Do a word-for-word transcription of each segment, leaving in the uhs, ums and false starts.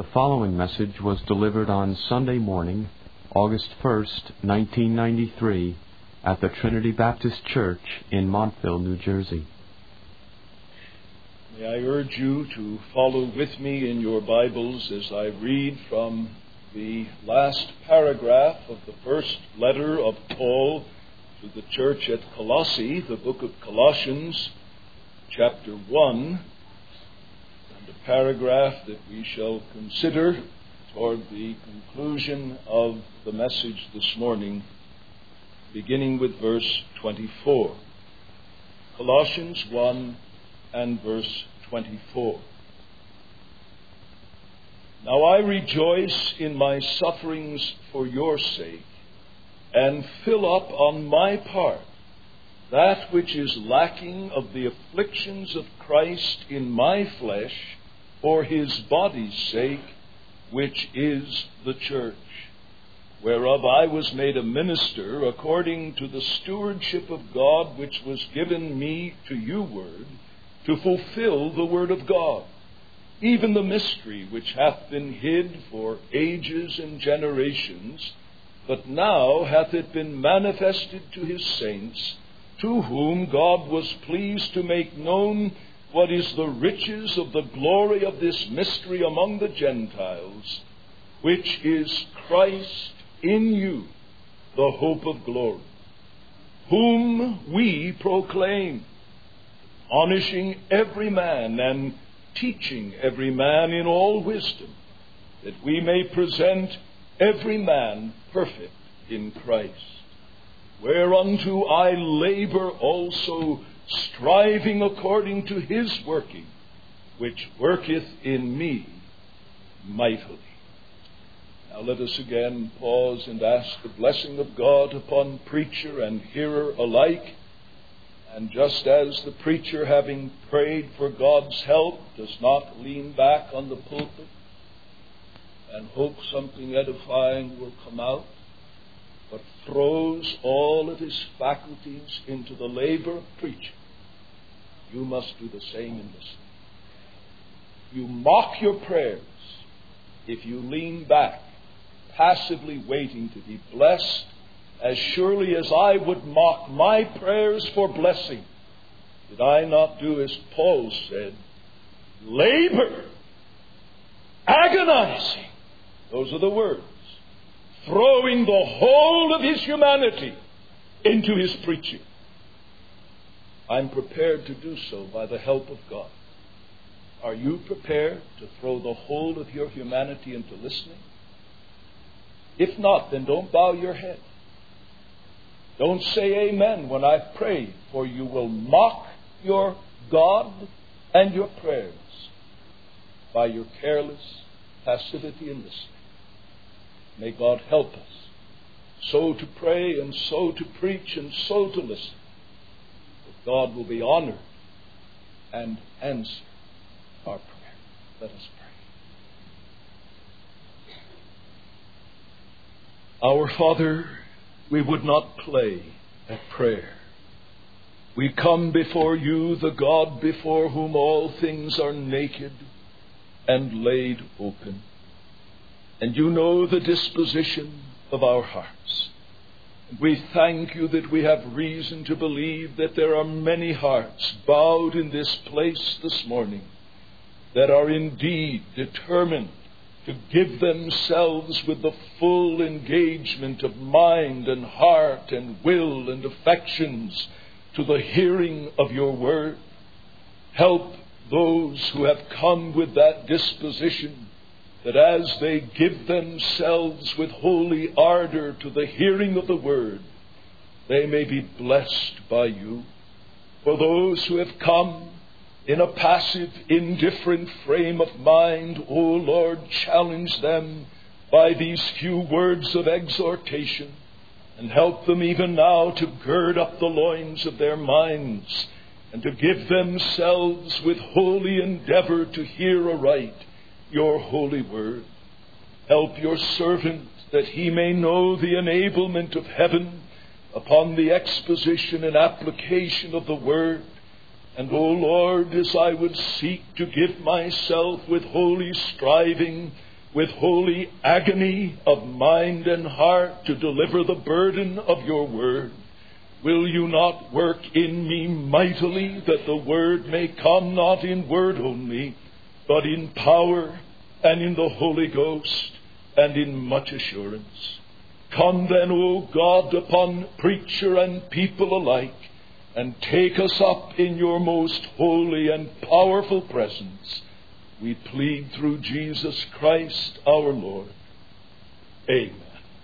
The following message was delivered on Sunday morning, August first, nineteen ninety-three, at the Trinity Baptist Church in Montville, New Jersey. May I urge you to follow with me in your Bibles as I read from the last paragraph of the first letter of Paul to the church at Colossae, the book of Colossians, chapter one, and a paragraph that we shall consider toward the conclusion of the message this morning, beginning with verse twenty-four. Colossians one and verse twenty-four. Now I rejoice in my sufferings for your sake, and fill up on my part that which is lacking of the afflictions of Christ in my flesh for his body's sake, which is the church, whereof I was made a minister according to the stewardship of God which was given me to you word, to fulfill the word of God, even the mystery which hath been hid for ages and generations, but now hath it been manifested to his saints, to whom God was pleased to make known what is the riches of the glory of this mystery among the Gentiles, which is Christ in you, the hope of glory, whom we proclaim, admonishing every man and teaching every man in all wisdom, that we may present every man perfect in Christ. Whereunto I labor also, striving according to his working, which worketh in me mightily. Now let us again pause and ask the blessing of God upon preacher and hearer alike. And just as the preacher, having prayed for God's help, does not lean back on the pulpit and hope something edifying will come out, but throws all of his faculties into the labor of preaching, you must do the same in this. You mock your prayers if you lean back, passively waiting to be blessed, as surely as I would mock my prayers for blessing, did I not do as Paul said, labor, agonizing, those are the words, throwing the whole of his humanity into his preaching. I'm prepared to do so by the help of God. Are you prepared to throw the whole of your humanity into listening? If not, then don't bow your head. Don't say amen when I pray, for you will mock your God and your prayers by your careless passivity in listening. May God help us so to pray and so to preach and so to listen, that God will be honored and answer our prayer. Let us pray. Our Father, we would not play at prayer. We come before you, the God before whom all things are naked and laid open. And you know the disposition of our hearts. And we thank you that we have reason to believe that there are many hearts bowed in this place this morning that are indeed determined to give themselves with the full engagement of mind and heart and will and affections to the hearing of your word. Help those who have come with that disposition, that as they give themselves with holy ardor to the hearing of the word, they may be blessed by you. For those who have come in a passive, indifferent frame of mind, O Lord, challenge them by these few words of exhortation, and help them even now to gird up the loins of their minds, and to give themselves with holy endeavor to hear aright your holy word. Help your servant that he may know the enablement of heaven upon the exposition and application of the word. And, O Lord, as I would seek to give myself with holy striving with holy agony of mind and heart to deliver the burden of your word. Will you not work in me mightily, that the word may come not in word only, but in power and in the Holy Ghost and in much assurance? Come then, O God, upon preacher and people alike, and take us up in your most holy and powerful presence. We plead through Jesus Christ our Lord. Amen.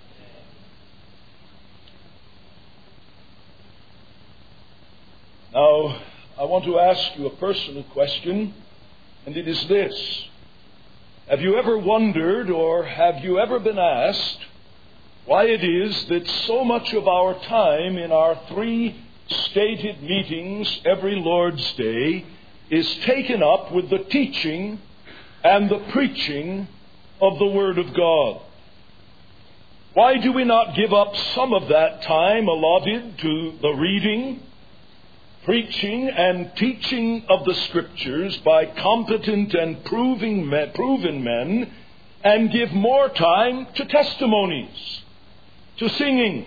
Now, I want to ask you a personal question, and it is this. Have you ever wondered, or have you ever been asked, why it is that so much of our time in our three stated meetings every Lord's Day is taken up with the teaching and the preaching of the Word of God? Why do we not give up some of that time allotted to the reading, preaching, and teaching of the Scriptures by competent and proving men, proven men, and give more time to testimonies, to singing,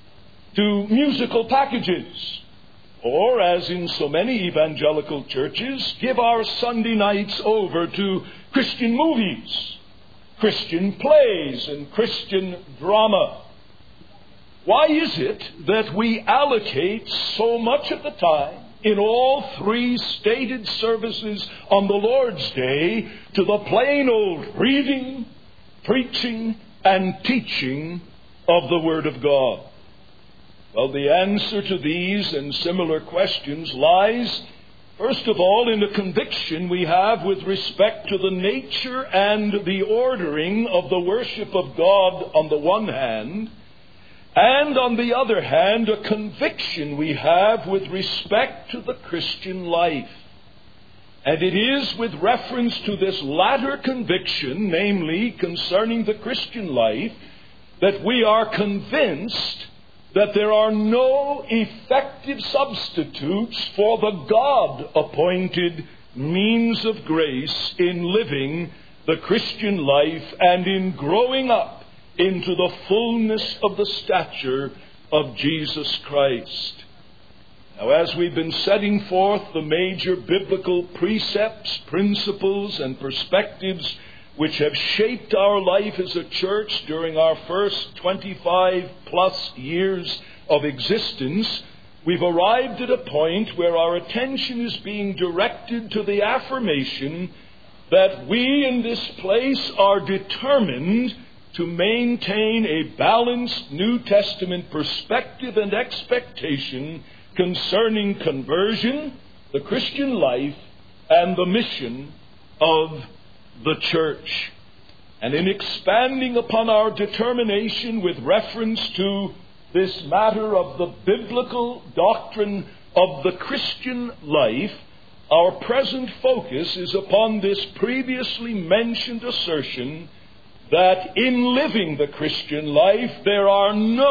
to musical packages, or, as in so many evangelical churches, give our Sunday nights over to Christian movies, Christian plays, and Christian drama? Why is it that we allocate so much of the time in all three stated services on the Lord's Day to the plain old reading, preaching, and teaching of the Word of God? Well, the answer to these and similar questions lies, first of all, in a conviction we have with respect to the nature and the ordering of the worship of God on the one hand, and on the other hand, a conviction we have with respect to the Christian life. And it is with reference to this latter conviction, namely concerning the Christian life, that we are convinced that there are no effective substitutes for the God-appointed means of grace in living the Christian life and in growing up into the fullness of the stature of Jesus Christ. Now, as we've been setting forth the major biblical precepts, principles, and perspectives which have shaped our life as a church during our first twenty-five plus years of existence, we've arrived at a point where our attention is being directed to the affirmation that we in this place are determined to maintain a balanced New Testament perspective and expectation concerning conversion, the Christian life, and the mission of the church. And in expanding upon our determination with reference to this matter of the biblical doctrine of the Christian life, our present focus is upon this previously mentioned assertion that in living the Christian life there are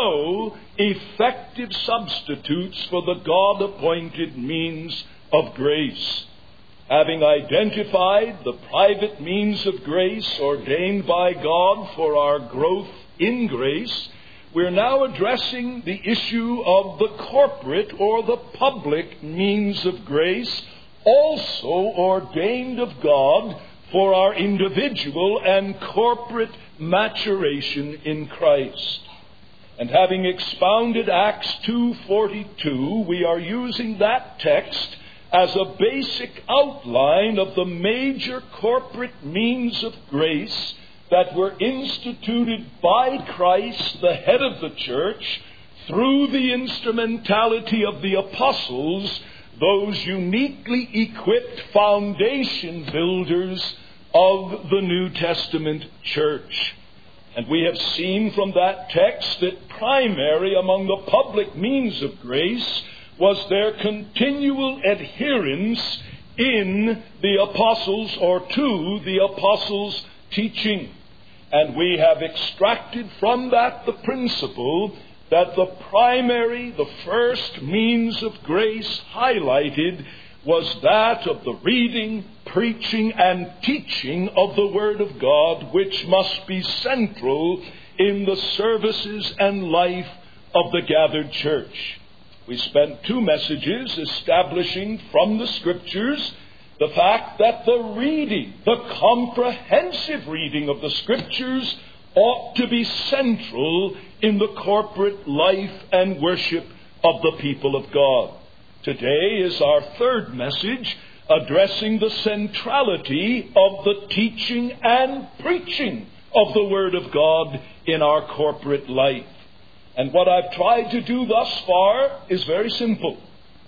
no effective substitutes for the God-appointed means of grace. Having identified the private means of grace ordained by God for our growth in grace, we're now addressing the issue of the corporate or the public means of grace, also ordained of God for our individual and corporate maturation in Christ. And having expounded Acts two forty-two, we are using that text as a basic outline of the major corporate means of grace that were instituted by Christ, the head of the church, through the instrumentality of the apostles, those uniquely equipped foundation builders of the New Testament church. And we have seen from that text that primary among the public means of grace was their continual adherence in the apostles' or to the apostles' teaching. And we have extracted from that the principle that the primary, the first means of grace highlighted was that of the reading, preaching and teaching of the Word of God, which must be central in the services and life of the gathered church. We spent two messages establishing from the Scriptures the fact that the reading, the comprehensive reading of the Scriptures ought to be central in the corporate life and worship of the people of God. Today is our third message, addressing the centrality of the teaching and preaching of the Word of God in our corporate life. And what I've tried to do thus far is very simple.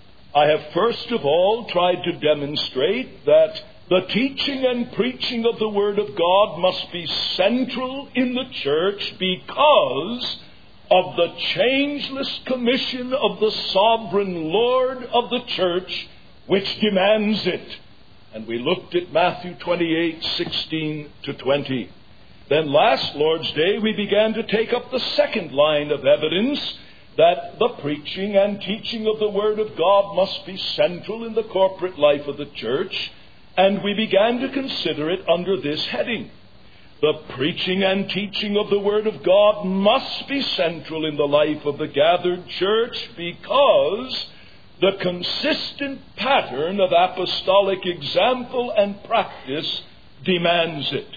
I have first of all tried to demonstrate that the teaching and preaching of the Word of God must be central in the church because of the changeless commission of the sovereign Lord of the church, which demands it. And we looked at Matthew twenty-eight, sixteen to twenty. Then last Lord's Day we began to take up the second line of evidence that the preaching and teaching of the Word of God must be central in the corporate life of the church, and we began to consider it under this heading. The preaching and teaching of the Word of God must be central in the life of the gathered church because the consistent pattern of apostolic example and practice demands it.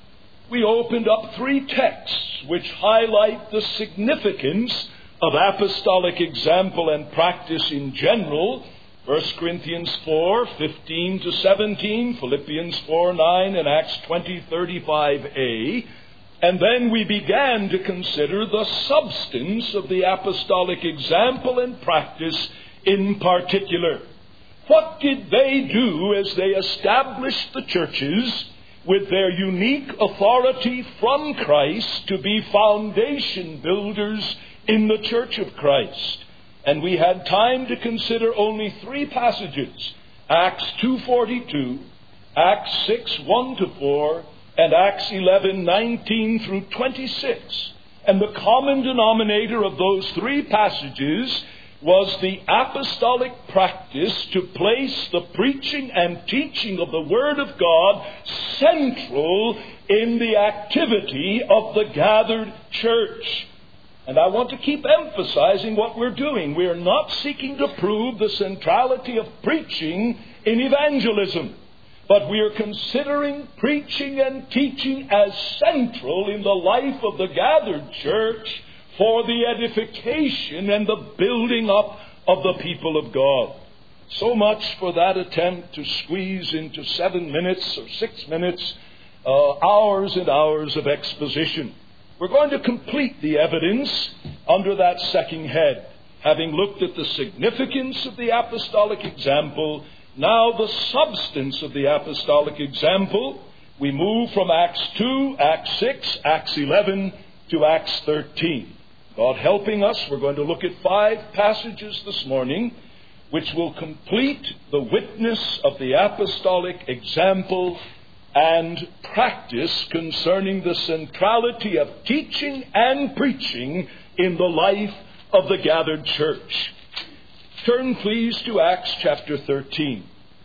We opened up three texts which highlight the significance of apostolic example and practice in general. First Corinthians four, fifteen to seventeen, Philippians four, nine, and Acts twenty, thirty-five a. And then we began to consider the substance of the apostolic example and practice in particular. What did they do as they established the churches with their unique authority from Christ to be foundation builders in the church of Christ? And we had time to consider only three passages: Acts two forty-two, Acts six, one to four, and Acts eleven, nineteen through twenty-six. And the common denominator of those three passages was the apostolic practice to place the preaching and teaching of the Word of God central in the activity of the gathered church. And I want to keep emphasizing what we're doing. We are not seeking to prove the centrality of preaching in evangelism, but we are considering preaching and teaching as central in the life of the gathered church for the edification and the building up of the people of God. So much for that attempt to squeeze into seven minutes or six minutes, uh, hours and hours of exposition. We're going to complete the evidence under that second head. Having looked at the significance of the apostolic example, now the substance of the apostolic example, we move from Acts two, Acts six, Acts eleven to Acts thirteen. God helping us, we're going to look at five passages this morning which will complete the witness of the apostolic example and practice concerning the centrality of teaching and preaching in the life of the gathered church. Turn please to Acts chapter thirteen.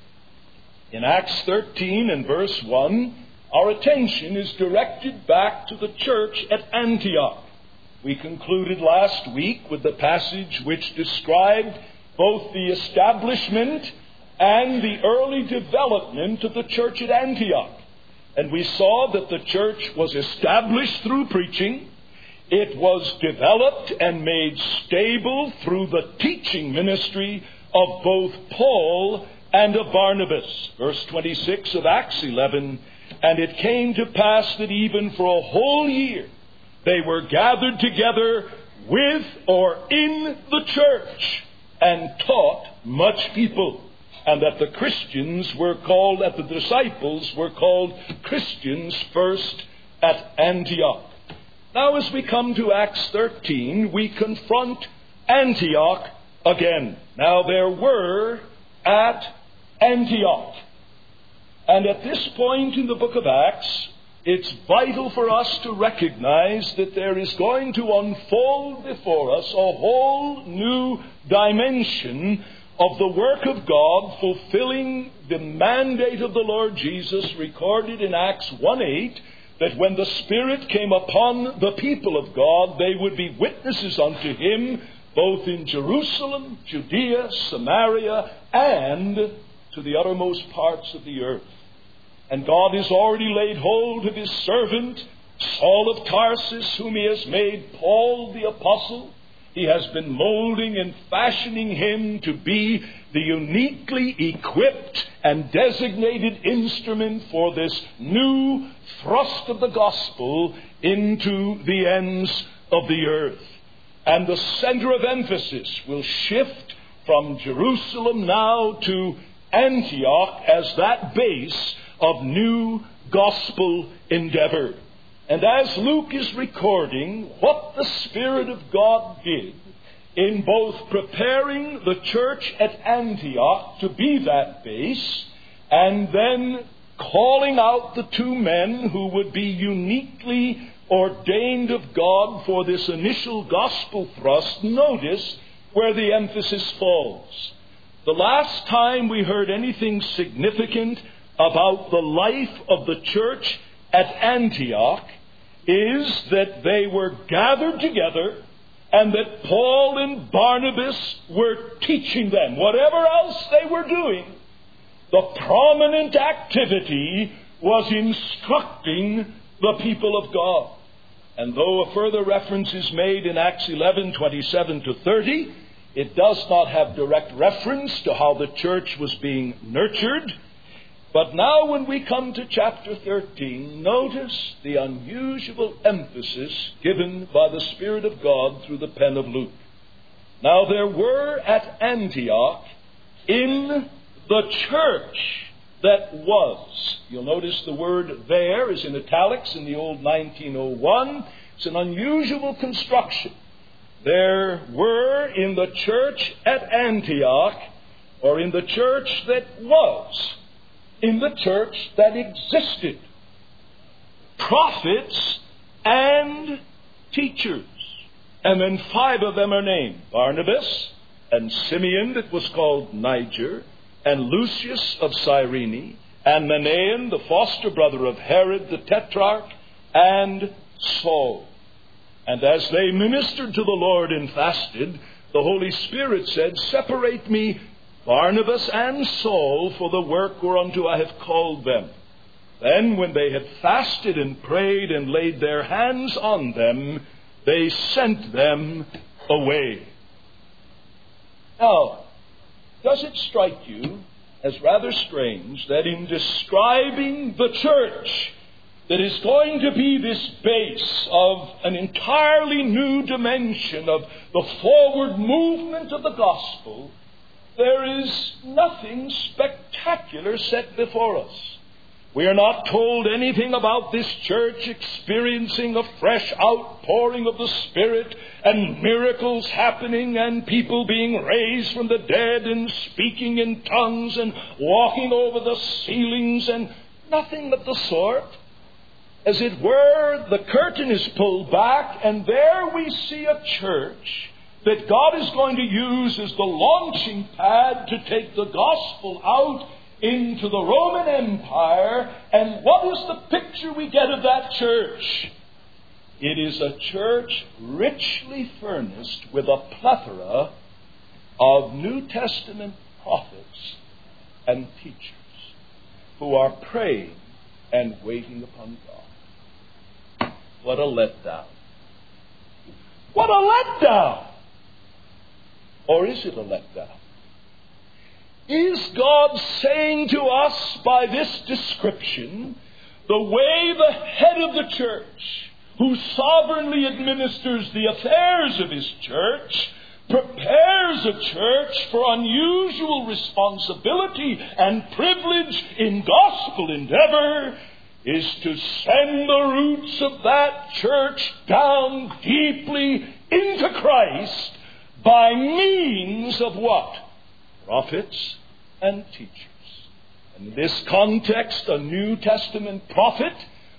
In Acts thirteen and verse one, our attention is directed back to the church at Antioch. We concluded last week with the passage which described both the establishment and the early development of the church at Antioch. And we saw that the church was established through preaching. It was developed and made stable through the teaching ministry of both Paul and of Barnabas. Verse twenty-six of Acts eleven, and it came to pass that even for a whole year they were gathered together with or in the church and taught much people. And that the Christians were called, that the disciples were called Christians first at Antioch. Now as we come to Acts thirteen, we confront Antioch again. Now there were at Antioch. And at this point in the book of Acts, it's vital for us to recognize that there is going to unfold before us a whole new dimension of the work of God fulfilling the mandate of the Lord Jesus recorded in Acts one eight, that when the Spirit came upon the people of God, they would be witnesses unto Him both in Jerusalem, Judea, Samaria, and to the uttermost parts of the earth. And God has already laid hold of His servant, Saul of Tarsus, whom He has made Paul the Apostle. He has been molding and fashioning him to be the uniquely equipped and designated instrument for this new thrust of the gospel into the ends of the earth. And the center of emphasis will shift from Jerusalem now to Antioch as that base of new gospel endeavor. And as Luke is recording what the Spirit of God did in both preparing the church at Antioch to be that base, and then calling out the two men who would be uniquely ordained of God for this initial gospel thrust, notice where the emphasis falls. The last time we heard anything significant about the life of the church at Antioch is that they were gathered together and that Paul and Barnabas were teaching them. Whatever else they were doing, the prominent activity was instructing the people of God. And though a further reference is made in Acts eleven twenty-seven to thirty, it does not have direct reference to how the church was being nurtured. But now when we come to chapter thirteen, notice the unusual emphasis given by the Spirit of God through the pen of Luke. Now there were at Antioch in the church that was. You'll notice the word there is in italics in the old nineteen oh one. It's an unusual construction. There were in the church at Antioch, or in the church that was, in the church that existed, prophets and teachers. And then five of them are named: Barnabas, and Simeon that was called Niger, and Lucius of Cyrene, and Manaen, the foster brother of Herod the Tetrarch, and Saul. And as they ministered to the Lord and fasted, the Holy Spirit said, "Separate me Barnabas and Saul for the work whereunto I have called them." Then when they had fasted and prayed and laid their hands on them, they sent them away. Now, does it strike you as rather strange that in describing the church that is going to be this base of an entirely new dimension of the forward movement of the gospel, there is nothing spectacular set before us? We are not told anything about this church experiencing a fresh outpouring of the Spirit and miracles happening and people being raised from the dead and speaking in tongues and walking over the ceilings, and nothing of the sort. As it were, the curtain is pulled back, and there we see a church that God is going to use as the launching pad to take the gospel out into the Roman Empire. And what is the picture we get of that church? It is a church richly furnished with a plethora of New Testament prophets and teachers who are praying and waiting upon God. What a letdown. What a letdown! Or is it a letdown? Is God saying to us by this description, the way the head of the church, who sovereignly administers the affairs of his church, prepares a church for unusual responsibility and privilege in gospel endeavor, is to send the roots of that church down deeply into Christ by means of what? Prophets and teachers. In this context, a New Testament prophet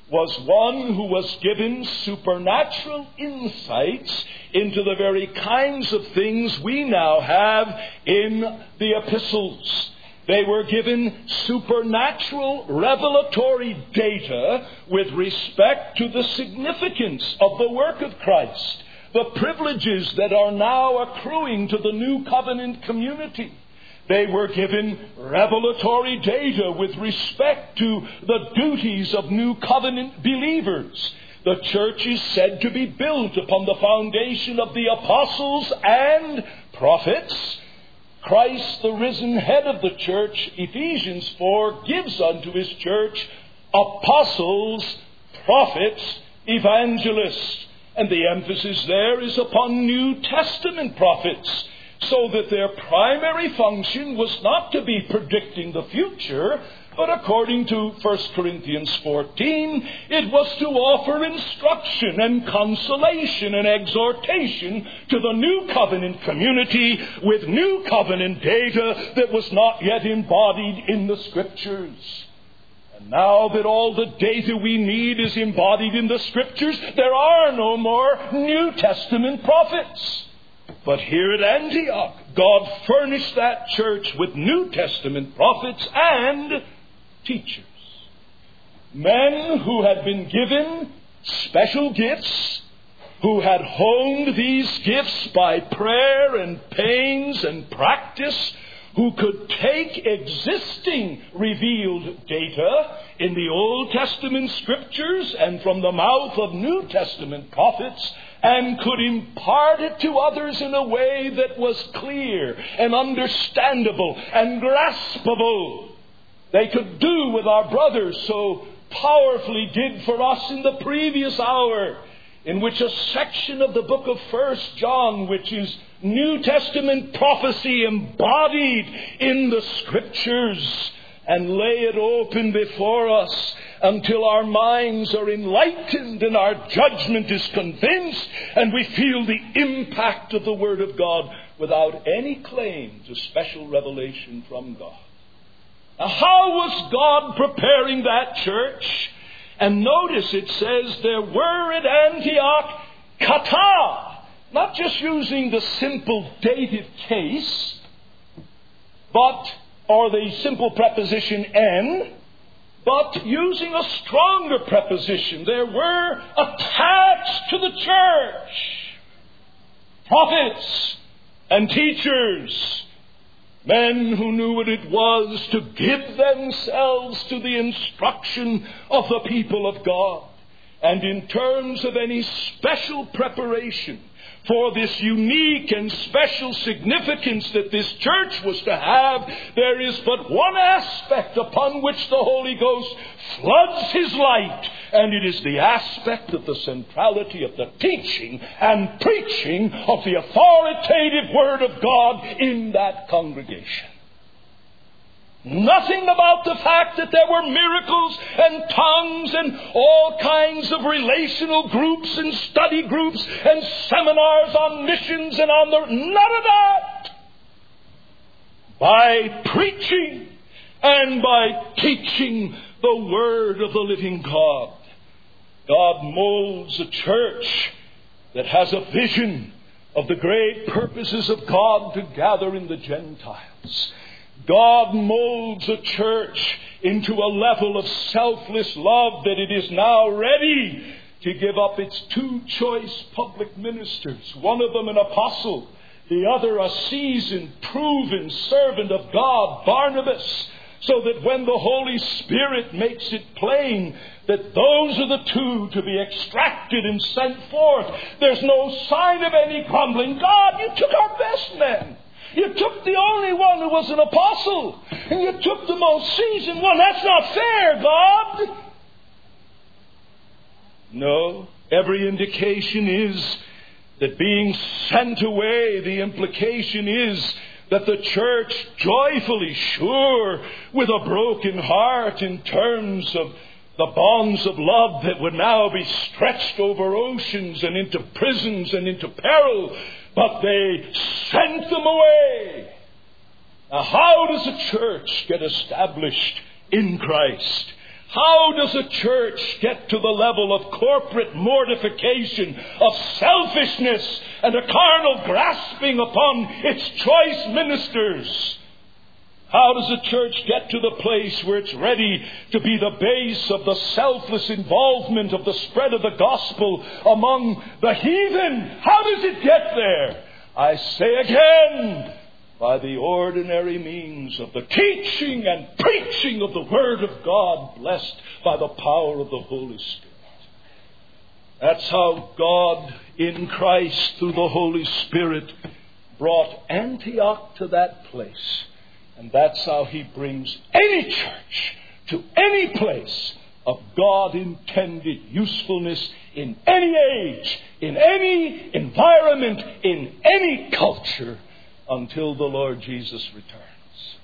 was one who was given supernatural insights into the very kinds of things we now have in the epistles. They were given supernatural revelatory data with respect to the significance of the work of Christ, the privileges that are now accruing to the new covenant community. They were given revelatory data with respect to the duties of new covenant believers. The church is said to be built upon the foundation of the apostles and prophets. Christ, the risen head of the church, Ephesians four, gives unto his church apostles, prophets, evangelists. And the emphasis there is upon New Testament prophets, so that their primary function was not to be predicting the future, but according to First Corinthians fourteen, it was to offer instruction and consolation and exhortation to the new covenant community with new covenant data that was not yet embodied in the Scriptures. And now that all the data we need is embodied in the Scriptures, there are no more New Testament prophets. But here at Antioch, God furnished that church with New Testament prophets and teachers. Men who had been given special gifts, who had honed these gifts by prayer and pains and practice, who could take existing revealed data in the Old Testament Scriptures and from the mouth of New Testament prophets and could impart it to others in a way that was clear and understandable and graspable. They could do what our brothers so powerfully did for us in the previous hour, in which a section of the book of First John, which is New Testament prophecy embodied in the Scriptures, and lay it open before us until our minds are enlightened and our judgment is convinced and we feel the impact of the Word of God without any claim to special revelation from God. Now, how was God preparing that church? And notice it says there were at Antioch kata, not just using the simple dative case, but, or the simple preposition en, but using a stronger preposition. There were attached to the church prophets and teachers, men who knew what it was to give themselves to the instruction of the people of God. And in terms of any special preparation for this unique and special significance that this church was to have, there is but one aspect upon which the Holy Ghost floods his light, and it is the aspect of the centrality of the teaching and preaching of the authoritative Word of God in that congregation. Nothing about the fact that there were miracles and tongues and all kinds of relational groups and study groups and seminars on missions and on the... None of that. By preaching and by teaching the Word of the living God, God molds a church that has a vision of the great purposes of God to gather in the Gentiles. God molds a church into a level of selfless love that it is now ready to give up its two choice public ministers, one of them an apostle, the other a seasoned, proven servant of God, Barnabas, so that when the Holy Spirit makes it plain that those are the two to be extracted and sent forth, there's no sign of any grumbling. God, you took our best men. You took the only one who was an apostle, and you took the most seasoned one. That's not fair, God. No, every indication is that being sent away, the implication is that the church joyfully, sure, with a broken heart in terms of the bonds of love that would now be stretched over oceans and into prisons and into peril, but they sent them away. Now, how does a church get established in Christ? How does a church get to the level of corporate mortification, of selfishness, and a carnal grasping upon its choice ministers? How does a church get to the place where it's ready to be the base of the selfless involvement of the spread of the gospel among the heathen? How does it get there? I say again, by the ordinary means of the teaching and preaching of the Word of God, blessed by the power of the Holy Spirit. That's how God in Christ, through the Holy Spirit, brought Antioch to that place. And that's how He brings any church to any place of God-intended usefulness in any age, in any environment, in any culture, until the Lord Jesus returns.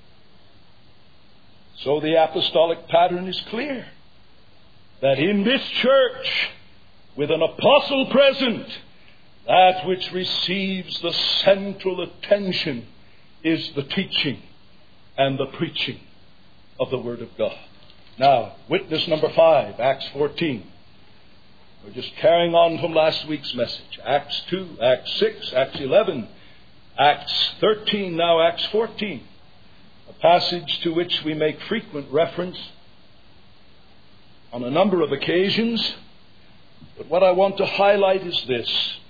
So the apostolic pattern is clear, that in this church, with an apostle present, that which receives the central attention is the teaching and the preaching of the Word of God. Now, witness number five, Acts fourteen. We're just carrying on from last week's message. Acts two, Acts six, Acts eleven, Acts thirteen, now Acts fourteen. A passage to which we make frequent reference on a number of occasions. But what I want to highlight is this.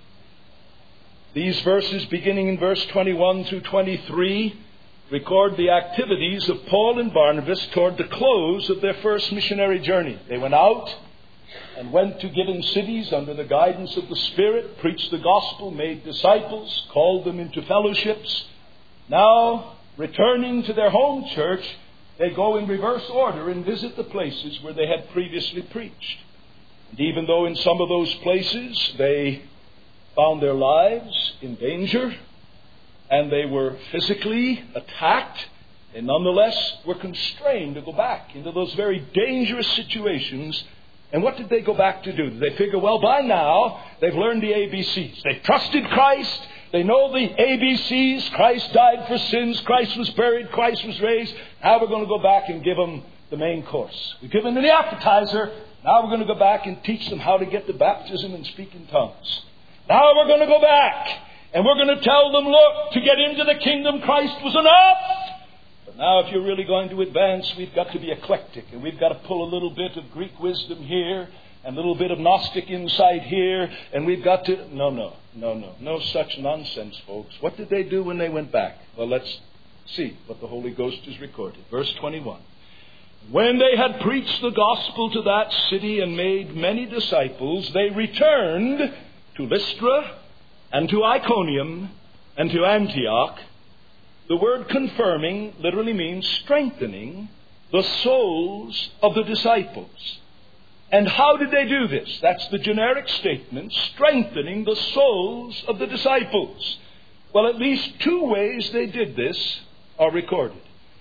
These verses, beginning in verse twenty-one through twenty-three, record the activities of Paul and Barnabas toward the close of their first missionary journey. They went out and went to given cities under the guidance of the Spirit, preached the gospel, made disciples, called them into fellowships. Now, returning to their home church, they go in reverse order and visit the places where they had previously preached. And even though in some of those places they found their lives in danger and they were physically attacked, they nonetheless were constrained to go back into those very dangerous situations. And what did they go back to do? Did they figure, well, by now they've learned the A B Cs. They've trusted Christ. They know the A B Cs. Christ died for sins. Christ was buried. Christ was raised. Now we're going to go back and give them the main course. We've given them the appetizer. Now we're going to go back and teach them how to get the baptism and speak in tongues. Now we're going to go back and we're going to tell them, look, to get into the kingdom, Christ was enough. But now if you're really going to advance, we've got to be eclectic. And we've got to pull a little bit of Greek wisdom here and a little bit of Gnostic insight here. And we've got to... No, no, no, no. No such nonsense, folks. What did they do when they went back? Well, let's see what the Holy Ghost has recorded. Verse twenty-one. When they had preached the gospel to that city and made many disciples, they returned to Lystra and to Iconium and to Antioch. The word confirming literally means strengthening the souls of the disciples. And how did they do this? That's the generic statement, strengthening the souls of the disciples. Well, at least two ways they did this are recorded.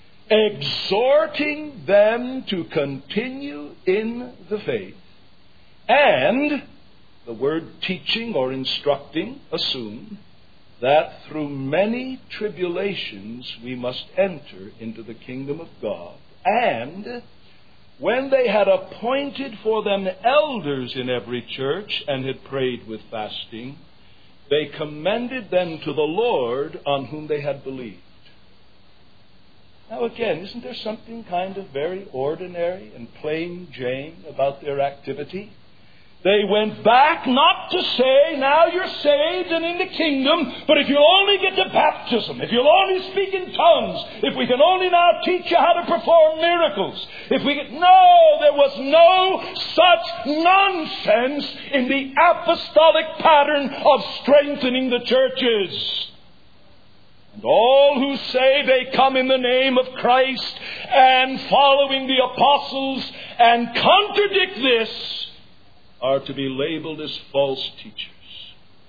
Exhorting them to continue in the faith, and the word teaching or instructing assumed that through many tribulations we must enter into the kingdom of God. And when they had appointed for them elders in every church and had prayed with fasting, they commended them to the Lord on whom they had believed. Now again, isn't there something kind of very ordinary and plain Jane about their activity? They went back not to say, now you're saved and in the kingdom, but if you'll only get the baptism, if you'll only speak in tongues, if we can only now teach you how to perform miracles, if we get... No, there was no such nonsense in the apostolic pattern of strengthening the churches. And all who say they come in the name of Christ and following the apostles and contradict this are to be labeled as false teachers.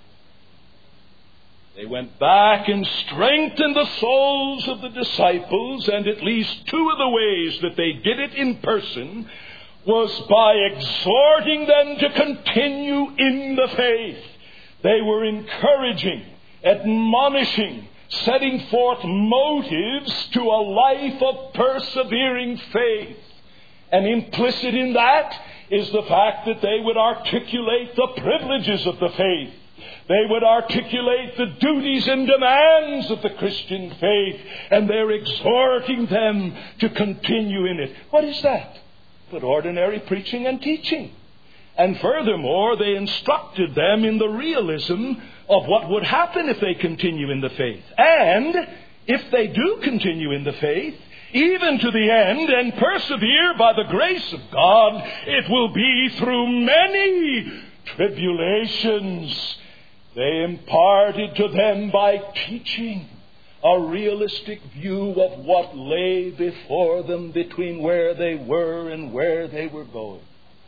They went back and strengthened the souls of the disciples, and at least two of the ways that they did it in person was by exhorting them to continue in the faith. They were encouraging, admonishing, setting forth motives to a life of persevering faith. And implicit in that is the fact that they would articulate the privileges of the faith. They would articulate the duties and demands of the Christian faith, and they're exhorting them to continue in it. What is that? But ordinary preaching and teaching. And furthermore, they instructed them in the realism of what would happen if they continue in the faith. And if they do continue in the faith, even to the end, and persevere by the grace of God, it will be through many tribulations. They imparted to them by teaching a realistic view of what lay before them between where they were and where they were going.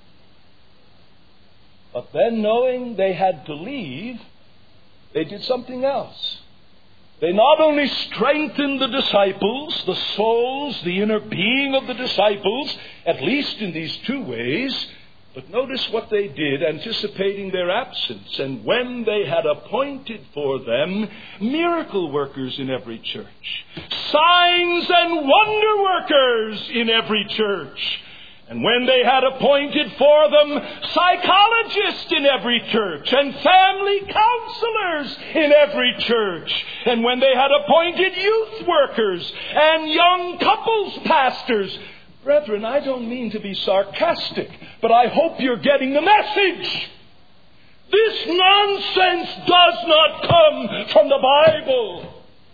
But then, knowing they had to leave, they did something else. They not only strengthened the disciples, the souls, the inner being of the disciples, at least in these two ways, but notice what they did, anticipating their absence. And when they had appointed for them miracle workers in every church, signs and wonder workers in every church, and when they had appointed for them psychologists in every church, and family counselors in every church, and when they had appointed youth workers and young couples pastors. Brethren, I don't mean to be sarcastic, but I hope you're getting the message. This nonsense does not come from the Bible.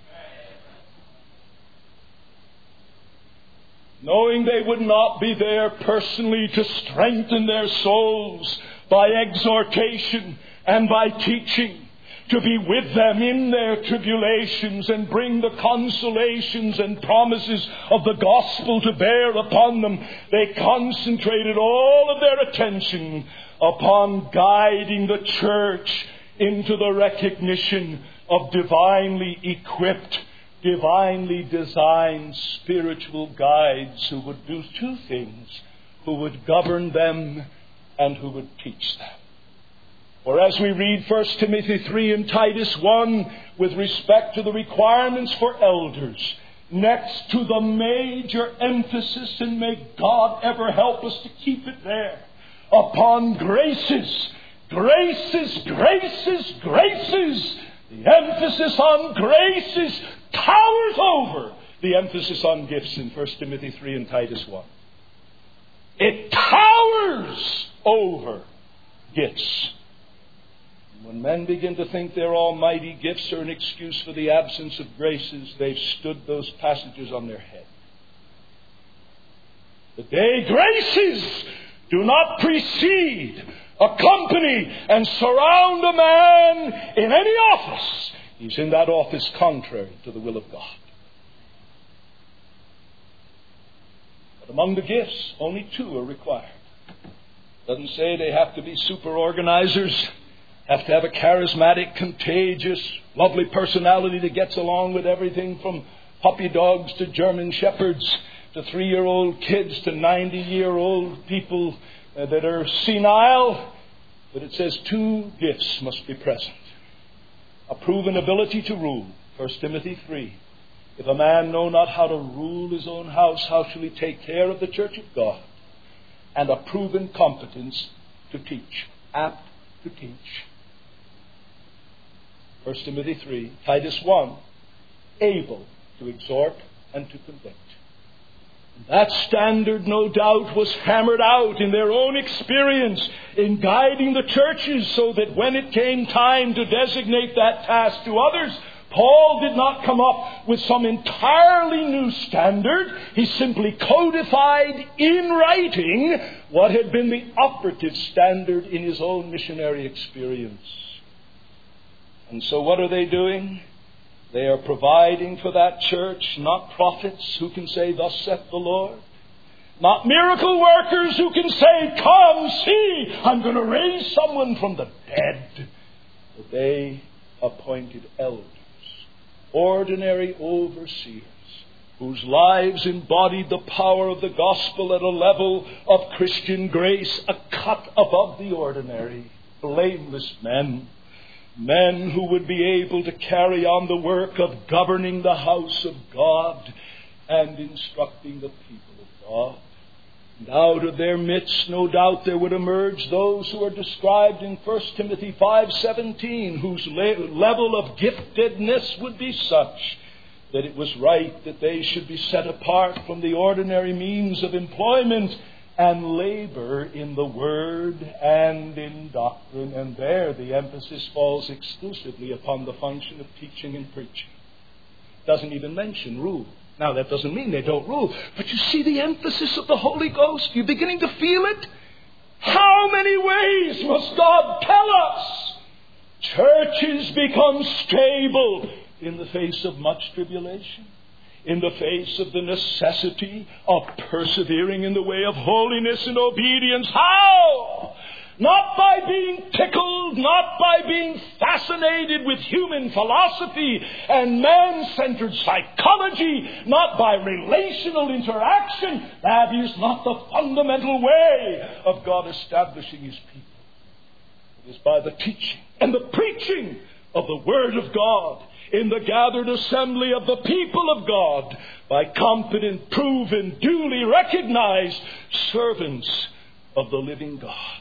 Knowing they would not be there personally to strengthen their souls by exhortation and by teaching, to be with them in their tribulations and bring the consolations and promises of the gospel to bear upon them, they concentrated all of their attention upon guiding the church into the recognition of divinely equipped, divinely designed spiritual guides who would do two things: who would govern them and who would teach them. For as we read First Timothy three and Titus one with respect to the requirements for elders, next to the major emphasis, and may God ever help us to keep it there, upon graces, graces, graces, graces. The emphasis on graces towers over the emphasis on gifts in First Timothy three and Titus one. It towers over gifts. When men begin to think their almighty gifts are an excuse for the absence of graces, they've stood those passages on their head. The day graces do not precede, accompany, and surround a man in any office, he's in that office contrary to the will of God. But among the gifts, only two are required. It doesn't say they have to be super organizers, have to have a charismatic, contagious, lovely personality that gets along with everything from puppy dogs to German shepherds to three-year-old kids to ninety-year-old people uh, that are senile. But it says two gifts must be present. A proven ability to rule, First Timothy three. If a man know not how to rule his own house, how shall he take care of the church of God? And a proven competence to teach, apt to teach. First Timothy three, Titus one, able to exhort and to convict. That standard, no doubt, was hammered out in their own experience in guiding the churches, so that when it came time to designate that task to others, Paul did not come up with some entirely new standard. He simply codified in writing what had been the operative standard in his own missionary experience. And so what are they doing? They are providing for that church not prophets who can say, "Thus saith the Lord," not miracle workers who can say, "Come, see, I'm going to raise someone from the dead." But they appointed elders, ordinary overseers, whose lives embodied the power of the gospel at a level of Christian grace, a cut above the ordinary, blameless men. Men who would be able to carry on the work of governing the house of God and instructing the people of God. And out of their midst, no doubt, there would emerge those who are described in First Timothy five seventeen, whose le- level of giftedness would be such that it was right that they should be set apart from the ordinary means of employment and labor in the Word and in doctrine. And there the emphasis falls exclusively upon the function of teaching and preaching. It doesn't even mention rule. Now, that doesn't mean they don't rule. But you see the emphasis of the Holy Ghost? You're beginning to feel it? How many ways must God tell us? Churches become stable in the face of much tribulation, in the face of the necessity of persevering in the way of holiness and obedience. How? Not by being tickled, not by being fascinated with human philosophy and man-centered psychology, not by relational interaction. That is not the fundamental way of God establishing His people. It is by the teaching and the preaching of the Word of God in the gathered assembly of the people of God, by competent, proven, duly recognized servants of the living God.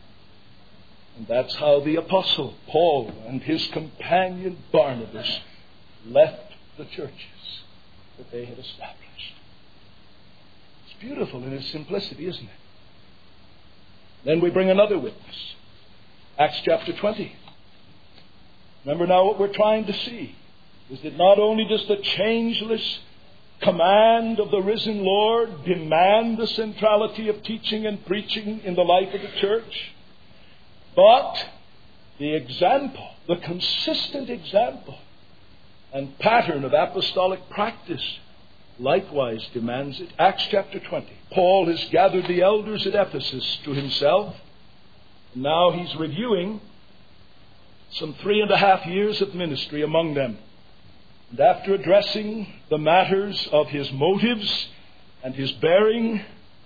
And that's how the Apostle Paul and his companion Barnabas left the churches that they had established. It's beautiful in its simplicity, isn't it? Then we bring another witness. Acts chapter twenty. Remember now what we're trying to see is that not only does the changeless command of the risen Lord demand the centrality of teaching and preaching in the life of the church, but the example, the consistent example and pattern of apostolic practice likewise demands it. Acts chapter twenty. Paul has gathered the elders at Ephesus to himself. And now he's reviewing some three and a half years of ministry among them. And after addressing the matters of his motives and his bearing,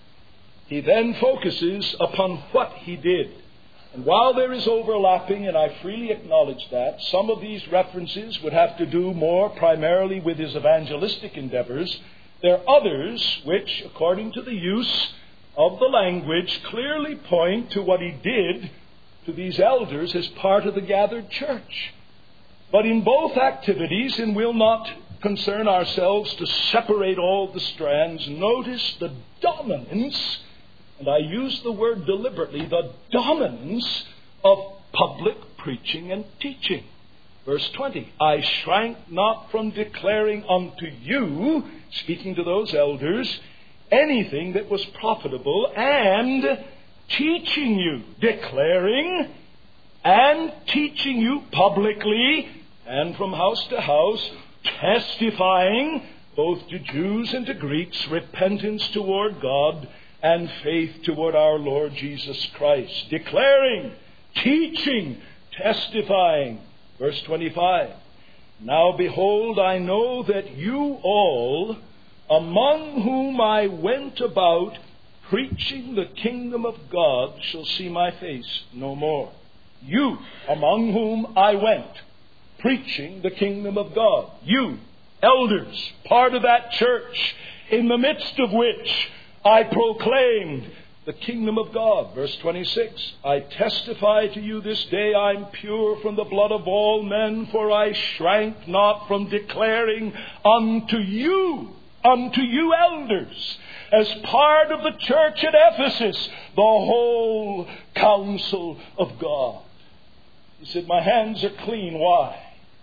he then focuses upon what he did. And while there is overlapping, and I freely acknowledge that, some of these references would have to do more primarily with his evangelistic endeavors, there are others which, according to the use of the language, clearly point to what he did to these elders as part of the gathered church. But in both activities, and we'll not concern ourselves to separate all the strands, notice the dominance, and I use the word deliberately, the dominance of public preaching and teaching. Verse twenty, I shrank not from declaring unto you, speaking to those elders, anything that was profitable, and teaching you, declaring and teaching you publicly and from house to house, testifying both to Jews and to Greeks repentance toward God and faith toward our Lord Jesus Christ. Declaring, teaching, testifying. Verse twenty-five. Now behold, I know that you all, among whom I went about preaching the kingdom of God, shall see my face no more. You, among whom I went preaching the kingdom of God. You, elders, part of that church, in the midst of which I proclaimed the kingdom of God. Verse twenty-six, I testify to you this day I'm pure from the blood of all men, for I shrank not from declaring unto you, unto you elders, as part of the church at Ephesus, the whole counsel of God. He said, my hands are clean. Why?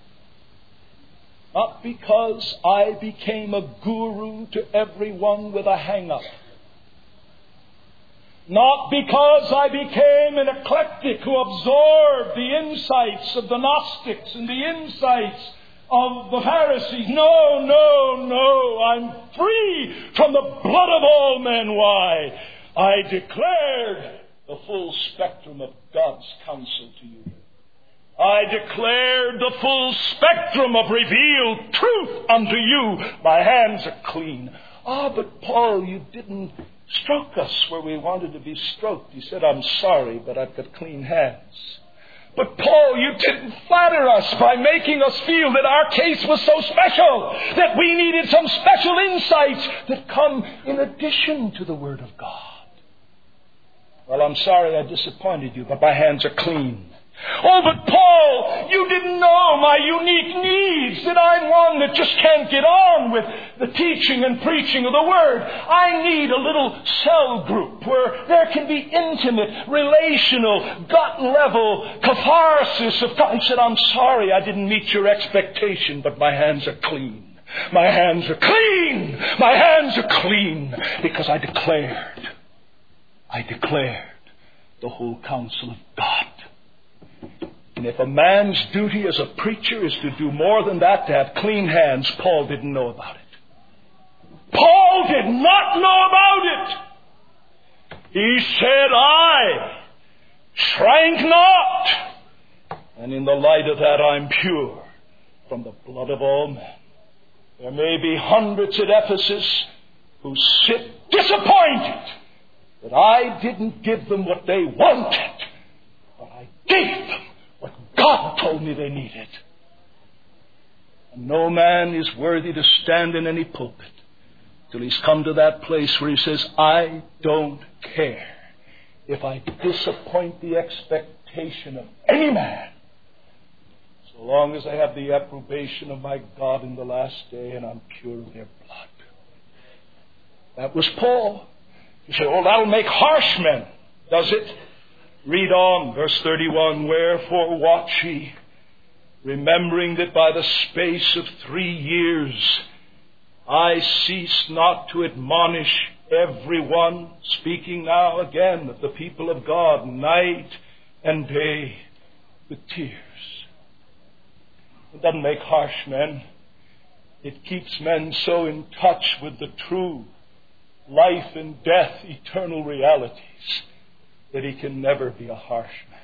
Not because I became a guru to everyone with a hang-up. Not because I became an eclectic who absorbed the insights of the Gnostics and the insights of the Pharisees. No, no, no. I'm free from the blood of all men. Why? I declared the full spectrum of God's counsel to you. I declared the full spectrum of revealed truth unto you. My hands are clean. Ah, but Paul, you didn't stroke us where we wanted to be stroked. He said, I'm sorry, but I've got clean hands. But Paul, you didn't flatter us by making us feel that our case was so special, that we needed some special insights that come in addition to the Word of God. Well, I'm sorry I disappointed you, but my hands are clean. Oh, but Paul, you didn't know my unique needs, that I'm one that just can't get on with the teaching and preaching of the Word. I need a little cell group where there can be intimate, relational, gut-level catharsis of God. He said, I'm sorry I didn't meet your expectation, but my hands are clean. My hands are clean. My hands are clean because I declared, I declared the whole counsel of God. And if a man's duty as a preacher is to do more than that, to have clean hands, Paul didn't know about it. Paul did not know about it. He said, I shrank not. And in the light of that, I'm pure from the blood of all men. There may be hundreds at Ephesus who sit disappointed that I didn't give them what they wanted, but I gave them what God told me they needed. And no man is worthy to stand in any pulpit till he's come to that place where he says, I don't care if I disappoint the expectation of any man, so long as I have the approbation of my God in the last day and I'm pure of their blood. That was Paul. You say, oh, that'll make harsh men, does it? Read on, verse thirty-one, wherefore watch ye, remembering that by the space of three years I cease not to admonish every one, speaking now again of the people of God, night and day with tears. It doesn't make harsh men. It keeps men so in touch with the true life and death, eternal realities, that he can never be a harsh man.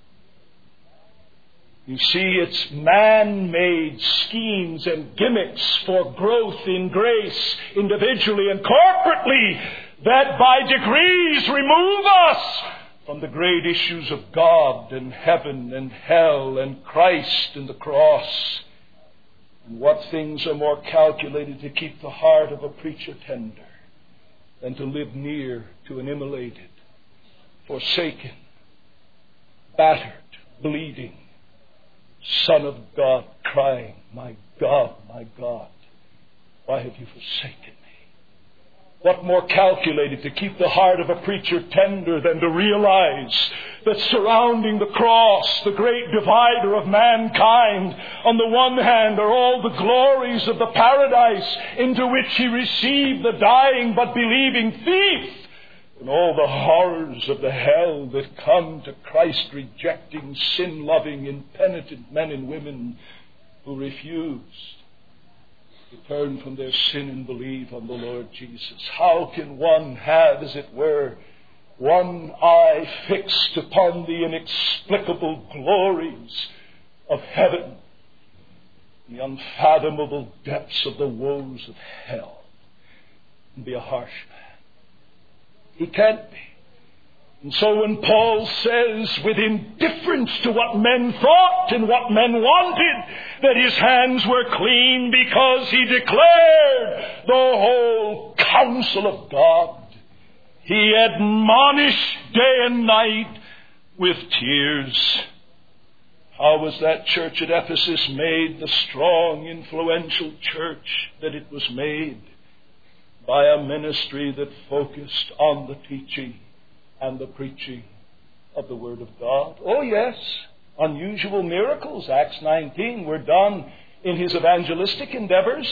You see, it's man-made schemes and gimmicks for growth in grace, individually and corporately, that by degrees remove us from the great issues of God and heaven and hell and Christ and the cross. And what things are more calculated to keep the heart of a preacher tender than to live near to an immolated, forsaken, battered, bleeding Son of God, crying, my God, my God, why have you forsaken me? What more calculated to keep the heart of a preacher tender than to realize that surrounding the cross, the great divider of mankind, on the one hand are all the glories of the paradise into which he received the dying but believing thief, and all the horrors of the hell that come to Christ-rejecting, sin-loving, impenitent men and women who refuse to turn from their sin and believe on the Lord Jesus. How can one have, as it were, one eye fixed upon the inexplicable glories of heaven, the unfathomable depths of the woes of hell, and be a harsh man? He can't be. And so when Paul says, with indifference to what men thought and what men wanted, that his hands were clean because he declared the whole counsel of God, he admonished day and night with tears. How was that church at Ephesus made the strong, influential church that it was made? By a ministry that focused on the teaching and the preaching of the Word of God. Oh yes, unusual miracles, Acts nineteen, were done in his evangelistic endeavors.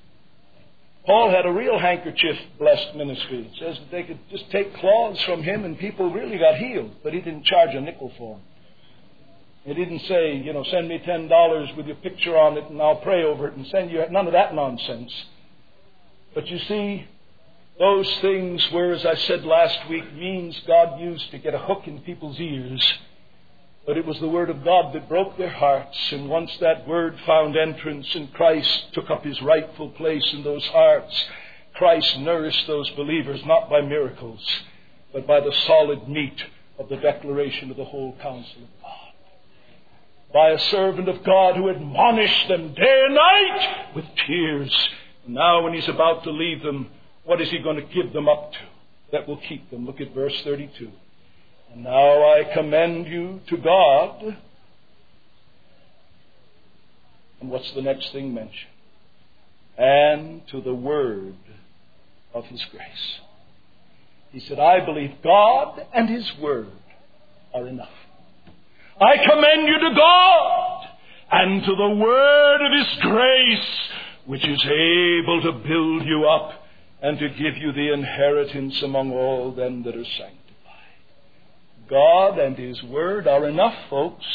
Paul had a real handkerchief-blessed ministry. It says that they could just take cloths from him and people really got healed, but he didn't charge a nickel for them. He didn't say, you know, send me ten dollars with your picture on it and I'll pray over it and send you, none of that nonsense. But you see, those things were, as I said last week, means God used to get a hook in people's ears. But it was the Word of God that broke their hearts. And once that Word found entrance and Christ took up his rightful place in those hearts, Christ nourished those believers not by miracles, but by the solid meat of the declaration of the whole counsel of God. By a servant of God who admonished them day and night with tears. Now when he's about to leave them, what is he going to give them up to that will keep them? Look at verse thirty-two. And now I commend you to God. And what's the next thing mentioned? And to the word of his grace. He said, I believe God and his word are enough. I commend you to God and to the word of his grace, which is able to build you up and to give you the inheritance among all them that are sanctified. God and his word are enough, folks.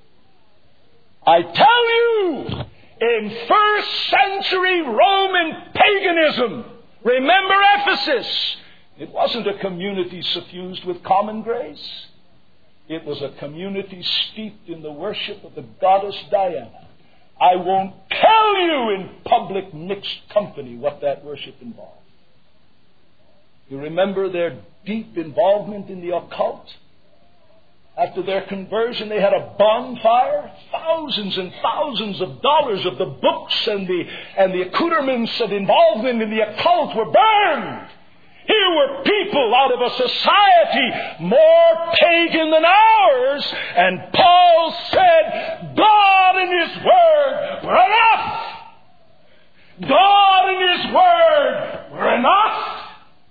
I tell you, in first century Roman paganism, remember Ephesus, it wasn't a community suffused with common grace. It was a community steeped in the worship of the goddess Diana. I won't tell you in public mixed company what that worship involved. You remember their deep involvement in the occult? After their conversion, they had a bonfire. Thousands and thousands of dollars of the books and the, and the accoutrements of involvement in the occult were burned. Here were people out of a society more pagan than ours, and Paul said, God and his word were enough. God and his word were enough.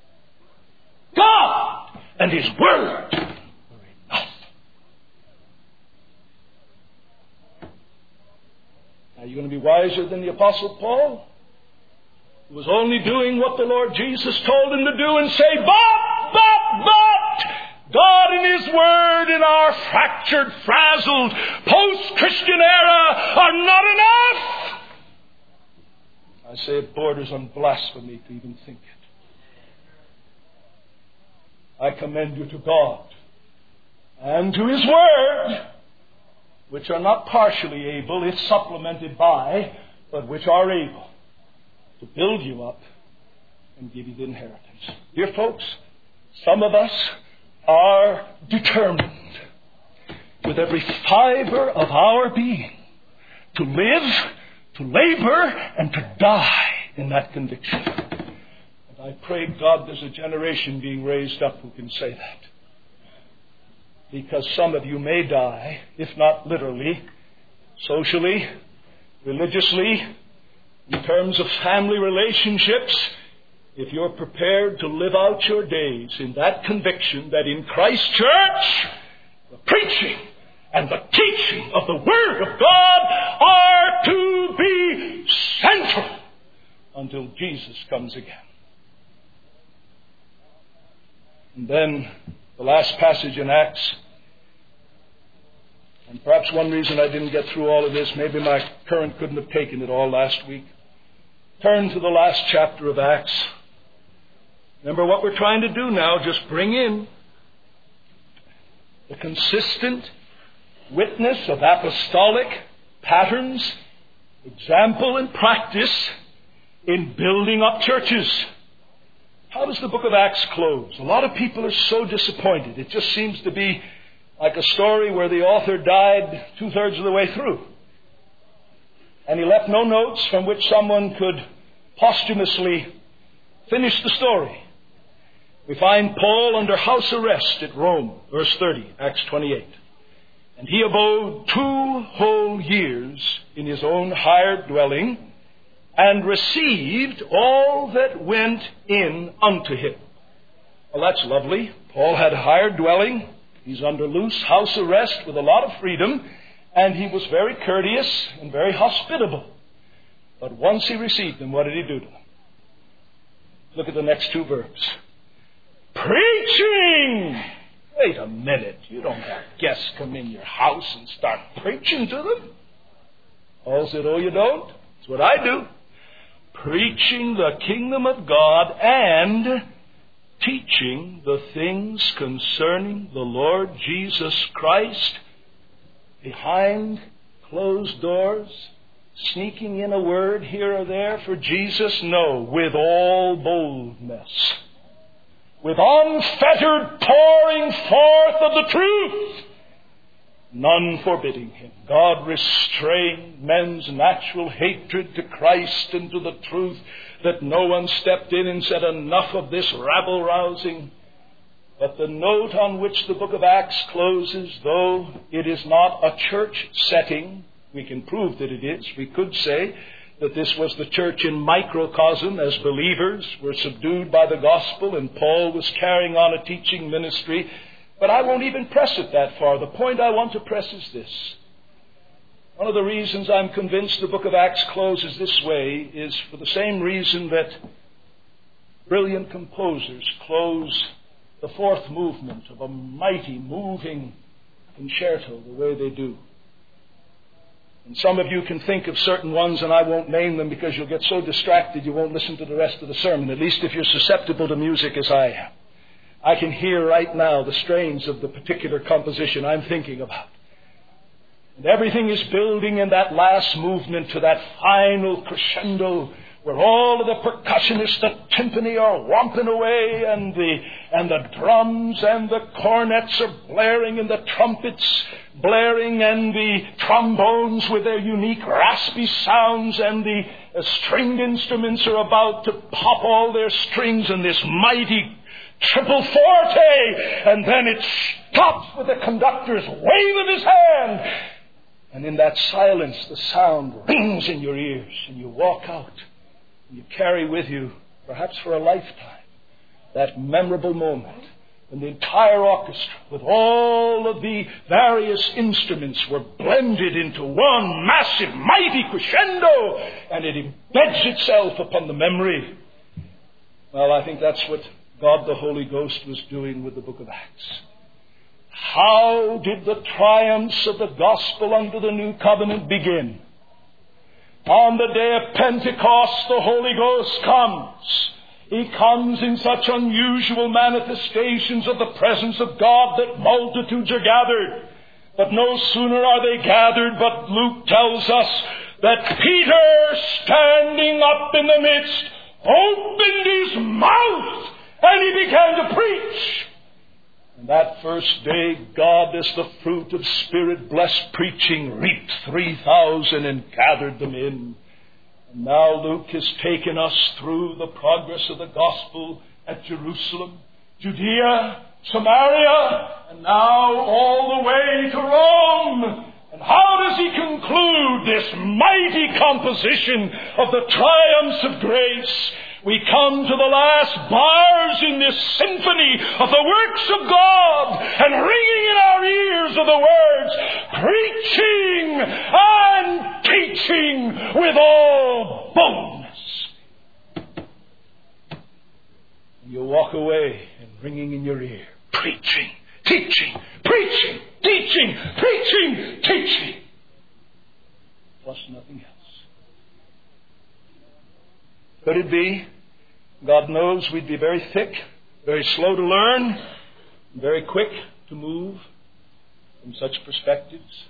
God and his word were enough. Are you going to be wiser than the Apostle Paul? He was only doing what the Lord Jesus told him to do and say, but, but, but, God and his word in our fractured, frazzled, post-Christian era are not enough. I say it borders on blasphemy to even think it. I commend you to God and to his word, which are not partially able, if supplemented by, but which are able to build you up and give you the inheritance. Dear folks, some of us are determined with every fiber of our being to live, to labor, and to die in that conviction. And I pray God there's a generation being raised up who can say that. Because some of you may die, if not literally, socially, religiously, in terms of family relationships, if you're prepared to live out your days in that conviction that in Christ's church, the preaching and the teaching of the Word of God are to be central until Jesus comes again. And then the last passage in Acts, and perhaps one reason I didn't get through all of this, maybe my current couldn't have taken it all last week. Turn to the last chapter of Acts. Remember what we're trying to do now, just bring in the consistent witness of apostolic patterns, example, and practice in building up churches. How does the book of Acts close? A lot of people are so disappointed. It just seems to be like a story where the author died two-thirds of the way through. And he left no notes from which someone could posthumously finish the story. We find Paul under house arrest at Rome, verse thirty, Acts twenty-eight. And he abode two whole years in his own hired dwelling, and received all that went in unto him. Well, that's lovely. Paul had a hired dwelling. He's under loose house arrest with a lot of freedom, and he was very courteous and very hospitable. But once he received them, what did he do to them? Look at the next two verbs. Preaching! Wait a minute. You don't have guests come in your house and start preaching to them. Paul said, oh, you don't? That's what I do. Preaching the kingdom of God and teaching the things concerning the Lord Jesus Christ behind closed doors, sneaking in a word here or there for Jesus? No, with all boldness, with unfettered pouring forth of the truth, none forbidding him. God restrained men's natural hatred to Christ and to the truth, that no one stepped in and said, enough of this rabble-rousing. But the note on which the book of Acts closes, though it is not a church setting, we can prove that it is. We could say that this was the church in microcosm as believers were subdued by the gospel and Paul was carrying on a teaching ministry. But I won't even press it that far. The point I want to press is this. One of the reasons I'm convinced the book of Acts closes this way is for the same reason that brilliant composers close the fourth movement of a mighty, moving concerto the way they do. And some of you can think of certain ones, and I won't name them because you'll get so distracted you won't listen to the rest of the sermon, at least if you're susceptible to music as I am. I can hear right now the strains of the particular composition I'm thinking about. And everything is building in that last movement to that final crescendo where all of the percussionists, the timpani are romping away and the, and the drums and the cornets are blaring and the trumpets blaring and the trombones with their unique raspy sounds and the uh, stringed instruments are about to pop all their strings in this mighty triple forte, and then it stops with the conductor's wave of his hand. And in that silence, the sound rings in your ears, and you walk out, and you carry with you, perhaps for a lifetime, that memorable moment when the entire orchestra, with all of the various instruments, were blended into one massive, mighty crescendo, and it embeds itself upon the memory. Well, I think that's what God the Holy Ghost was doing with the book of Acts. How did the triumphs of the gospel under the new covenant begin? On the day of Pentecost, the Holy Ghost comes. He comes in such unusual manifestations of the presence of God that multitudes are gathered. But no sooner are they gathered, but Luke tells us that Peter, standing up in the midst, opened his mouth and he began to preach. And that first day, God, as the fruit of Spirit-blessed preaching, reaped three thousand and gathered them in. And now Luke has taken us through the progress of the gospel at Jerusalem, Judea, Samaria, and now all the way to Rome. And how does he conclude this mighty composition of the triumphs of grace? We come to the last bars in this symphony of the works of God, and ringing in our ears are the words, preaching and teaching with all boldness. And you walk away and ringing in your ear, preaching, teaching, preaching, teaching, preaching, teaching, plus nothing else. Could it be? God knows we'd be very thick, very slow to learn, very quick to move from such perspectives.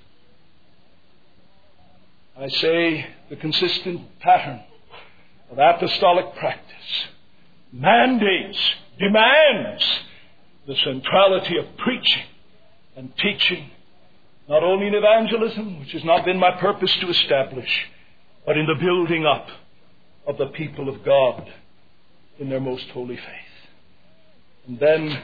I say the consistent pattern of apostolic practice mandates, demands the centrality of preaching and teaching, not only in evangelism, which has not been my purpose to establish, but in the building up of the people of God in their most holy faith. And then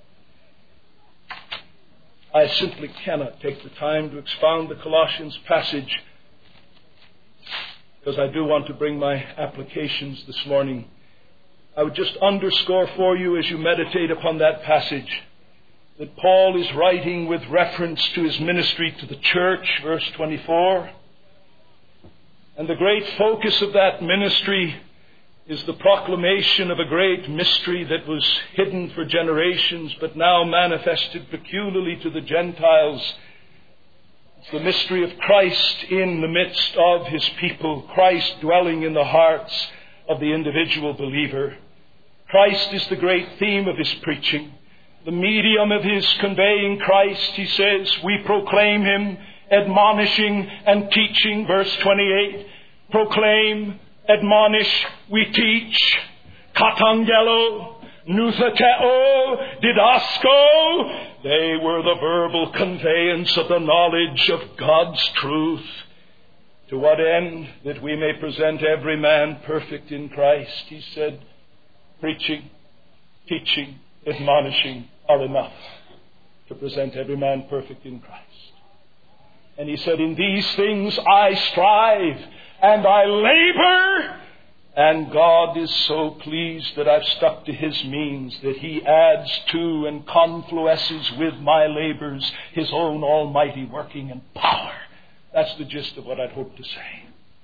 I simply cannot take the time to expound the Colossians passage, because I do want to bring my applications this morning. I would just underscore for you as you meditate upon that passage that Paul is writing with reference to his ministry to the church, verse twenty-four. And the great focus of that ministry is the proclamation of a great mystery that was hidden for generations, but now manifested peculiarly to the Gentiles. It's the mystery of Christ in the midst of his people, Christ dwelling in the hearts of the individual believer. Christ is the great theme of his preaching. The medium of his conveying Christ, he says, we proclaim him, admonishing and teaching, verse twenty-eight. Proclaim, admonish, we teach. Katangelo, nuthateo, didasco. They were the verbal conveyance of the knowledge of God's truth. To what end? That we may present every man perfect in Christ. He said, preaching, teaching, admonishing, are enough to present every man perfect in Christ. And he said, in these things I strive and I labor. And God is so pleased that I've stuck to his means, that he adds to and confluences with my labors his own almighty working and power. That's the gist of what I'd hoped to say.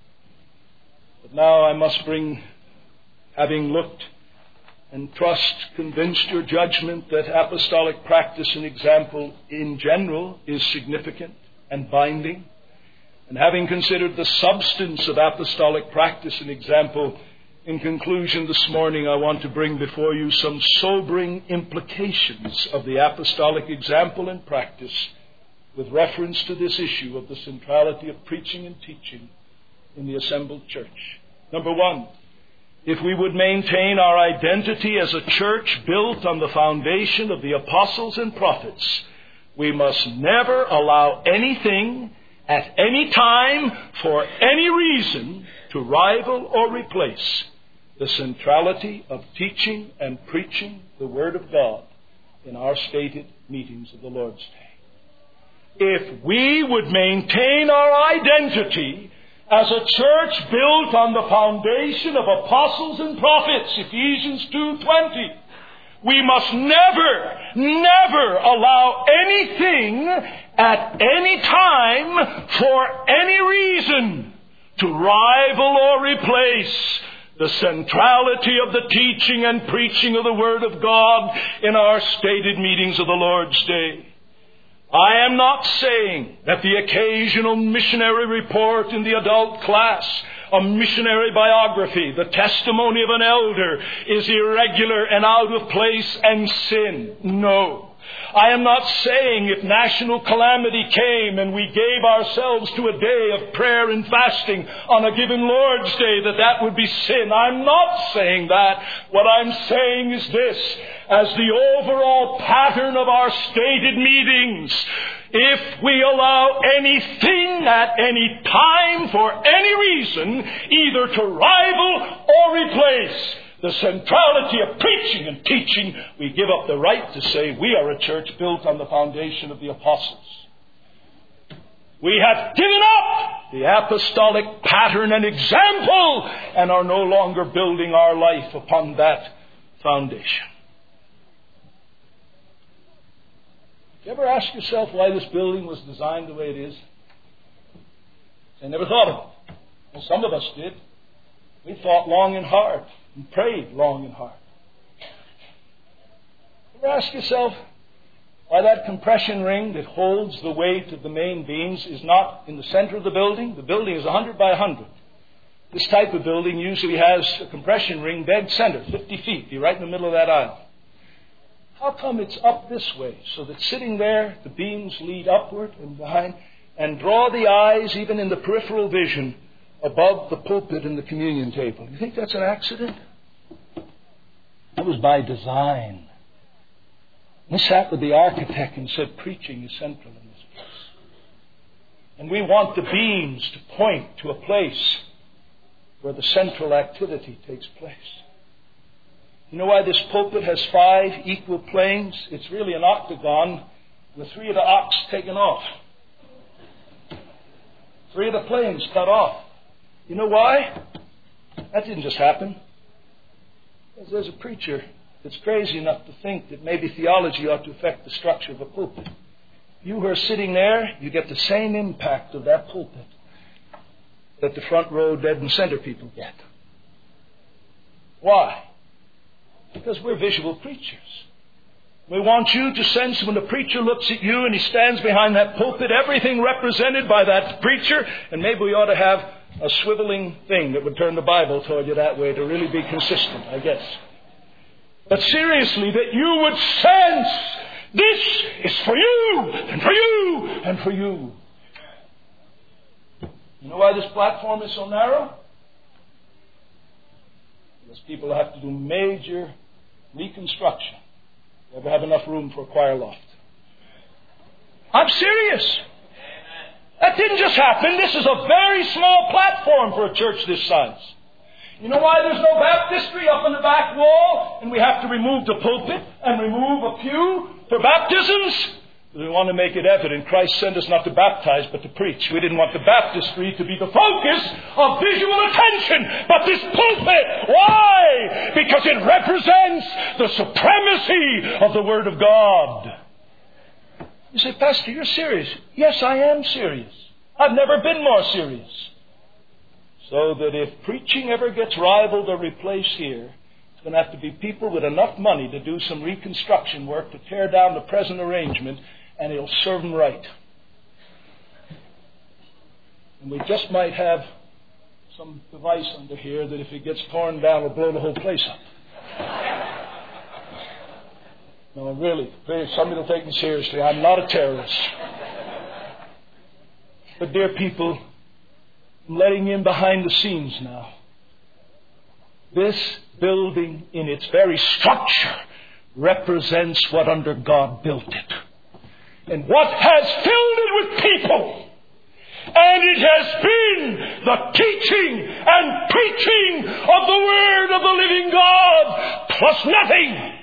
But now I must bring, having looked and trust, convinced your judgment that apostolic practice and example in general is significant and binding, and having considered the substance of apostolic practice and example, in conclusion this morning I want to bring before you some sobering implications of the apostolic example and practice with reference to this issue of the centrality of preaching and teaching in the assembled church. Number one, if we would maintain our identity as a church built on the foundation of the apostles and prophets, we must never allow anything at any time for any reason to rival or replace the centrality of teaching and preaching the Word of God in our stated meetings of the Lord's Day. If we would maintain our identity as a church built on the foundation of apostles and prophets, Ephesians two twenty, we must never, never allow anything at any time for any reason to rival or replace the centrality of the teaching and preaching of the Word of God in our stated meetings of the Lord's Day. I am not saying that the occasional missionary report in the adult class, a missionary biography, the testimony of an elder, is irregular and out of place and sin. No. I am not saying if national calamity came and we gave ourselves to a day of prayer and fasting on a given Lord's Day that that would be sin. I'm not saying that. What I'm saying is this: as the overall pattern of our stated meetings, if we allow anything at any time for any reason either to rival or replace the centrality of preaching and teaching, we give up the right to say we are a church built on the foundation of the apostles. We have given up the apostolic pattern and example and are no longer building our life upon that foundation. You ever ask yourself why this building was designed the way it is? I never thought of it. Well, some of us did. We thought long and hard and prayed long and hard. You ever ask yourself why that compression ring that holds the weight of the main beams is not in the center of the building? The building is one hundred by one hundred. This type of building usually has a compression ring dead center, fifty feet, be right in the middle of that aisle. How come it's up this way, so that sitting there, the beams lead upward and behind and draw the eyes, even in the peripheral vision, above the pulpit and the communion table? You think that's an accident? That was by design. We sat with the architect and said, preaching is central in this place. And we want the beams to point to a place where the central activity takes place. You know why this pulpit has five equal planes? It's really an octagon with three of the arcs taken off. Three of the planes cut off. You know why? That didn't just happen. Because there's a preacher that's crazy enough to think that maybe theology ought to affect the structure of a pulpit. You who are sitting there, you get the same impact of that pulpit that the front row dead and center people get. Why? Because we're visual creatures. We want you to sense when the preacher looks at you and he stands behind that pulpit, everything represented by that preacher, and maybe we ought to have a swiveling thing that would turn the Bible toward you that way to really be consistent, I guess. But seriously, that you would sense this is for you and for you and for you. You know why this platform is so narrow? Because people have to do major reconstruction. Never have enough room for a choir loft. I'm serious. That didn't just happen. This is a very small platform for a church this size. You know why there's no baptistry up in the back wall and we have to remove the pulpit and remove a pew? For baptisms, we want to make it evident Christ sent us not to baptize but to preach. We didn't want the baptistry to be the focus of visual attention, but this pulpit. Why? Because it represents the supremacy of the Word of God. You say, Pastor, you're serious. Yes, I am serious. I've never been more serious. So that if preaching ever gets rivaled or replaced here, it's going to have to be people with enough money to do some reconstruction work to tear down the present arrangement, and it'll serve them right. And we just might have some device under here that if it gets torn down will blow the whole place up. No, really, please, somebody will take me seriously. I'm not a terrorist. But dear people, I'm letting you in behind the scenes now. This building in its very structure represents what under God built it. And what has filled it with people. And it has been the teaching and preaching of the Word of the living God, plus nothing.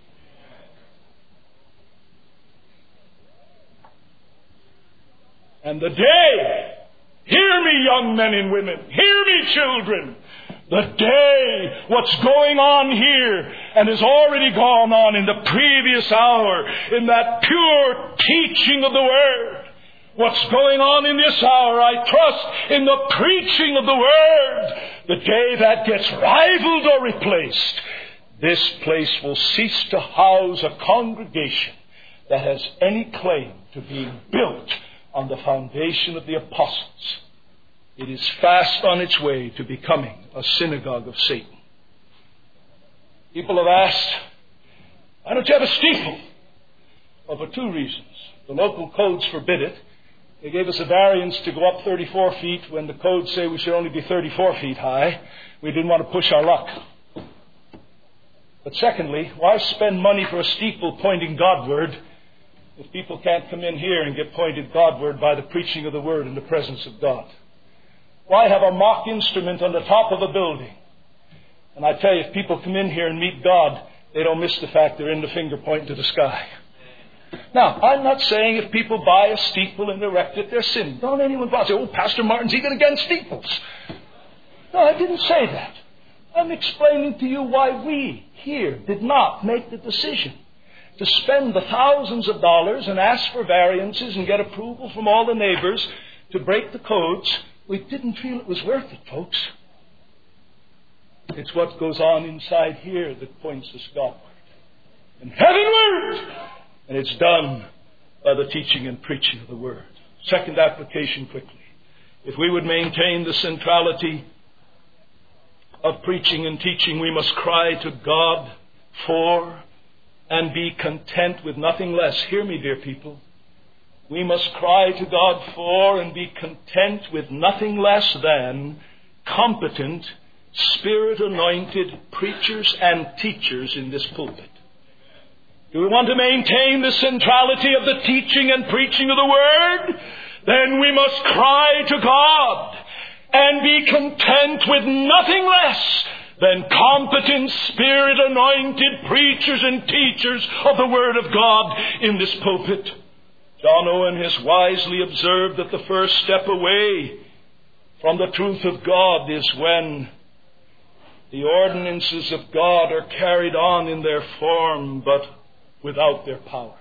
And the day, hear me young men and women, hear me children, the day what's going on here and has already gone on in the previous hour in that pure teaching of the Word. What's going on in this hour, I trust, in the preaching of the Word. The day that gets rivaled or replaced, this place will cease to house a congregation that has any claim to being built on the foundation of the apostles. It is fast on its way to becoming a synagogue of Satan. People have asked, why don't you have a steeple? Well, for two reasons. The local codes forbid it. They gave us a variance to go up thirty-four feet when the codes say we should only be thirty-four feet high. We didn't want to push our luck. But secondly, why spend money for a steeple pointing Godward if people can't come in here and get pointed Godward by the preaching of the Word in the presence of God? Why have a mock instrument on the top of a building? And I tell you, if people come in here and meet God, they don't miss the fact they're in the finger pointing to the sky. Now, I'm not saying if people buy a steeple and erect it, they're sinning. Don't anyone say, oh, Pastor Martin's even against steeples. No, I didn't say that. I'm explaining to you why we here did not make the decision to spend the thousands of dollars and ask for variances and get approval from all the neighbors to break the codes. We didn't feel it was worth it, folks. It's what goes on inside here that points us Godward and heavenward. And it's done by the teaching and preaching of the Word. Second application quickly. If we would maintain the centrality of preaching and teaching, we must cry to God for and be content with nothing less. Hear me, dear people. We must cry to God for and be content with nothing less than competent, Spirit-anointed preachers and teachers in this pulpit. Do we want to maintain the centrality of the teaching and preaching of the Word? Then we must cry to God and be content with nothing less than competent, Spirit-anointed preachers and teachers of the Word of God in this pulpit. John Owen has wisely observed that the first step away from the truth of God is when the ordinances of God are carried on in their form, but without their power.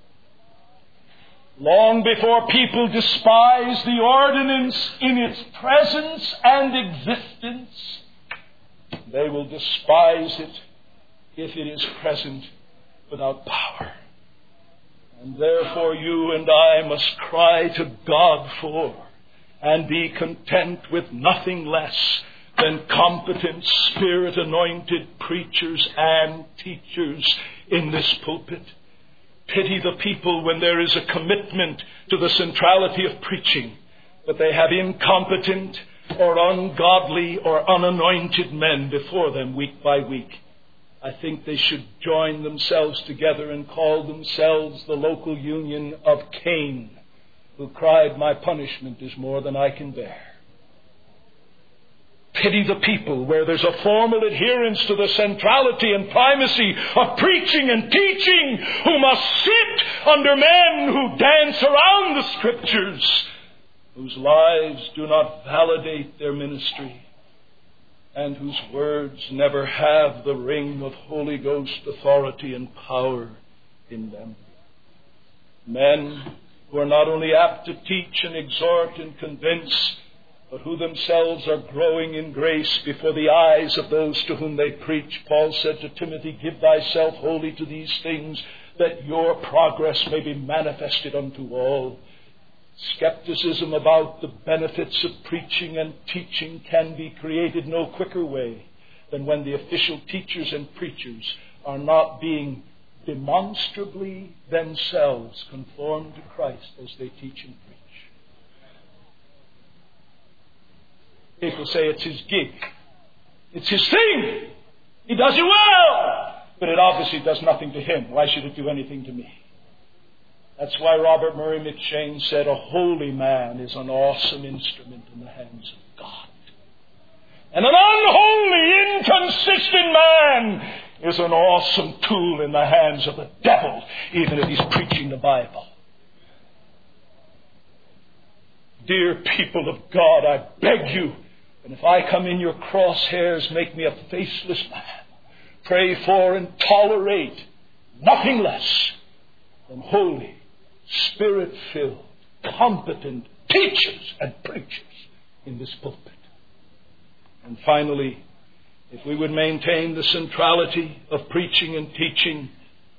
Long before people despise the ordinance in its presence and existence, they will despise it if it is present without power. And therefore you and I must cry to God for and be content with nothing less than competent, Spirit-anointed preachers and teachers in this pulpit. Pity the people when there is a commitment to the centrality of preaching, but they have incompetent or ungodly or unanointed men before them week by week. I think they should join themselves together and call themselves the local union of Cain, who cried, my punishment is more than I can bear. pity the people where there's a formal adherence to the centrality and primacy of preaching and teaching, who must sit under men who dance around the Scriptures, whose lives do not validate their ministry, and whose words never have the ring of Holy Ghost authority and power in them. Men who are not only apt to teach and exhort and convince, but who themselves are growing in grace before the eyes of those to whom they preach. Paul said to Timothy, "Give thyself wholly to these things, that your progress may be manifested unto all." Skepticism about the benefits of preaching and teaching can be created no quicker way than when the official teachers and preachers are not being demonstrably themselves conformed to Christ as they teach and preach. People say it's his gig. It's his thing. He does it well. But it obviously does nothing to him. Why should it do anything to me? That's why Robert Murray McCheyne said, "A holy man is an awesome instrument in the hands of God. And an unholy, inconsistent man is an awesome tool in the hands of the devil, even if he's preaching the Bible." Dear people of God, I beg you, and if I come in your crosshairs, make me a faceless man. Pray for and tolerate nothing less than holy, Spirit-filled, competent teachers and preachers in this pulpit. And finally, if we would maintain the centrality of preaching and teaching,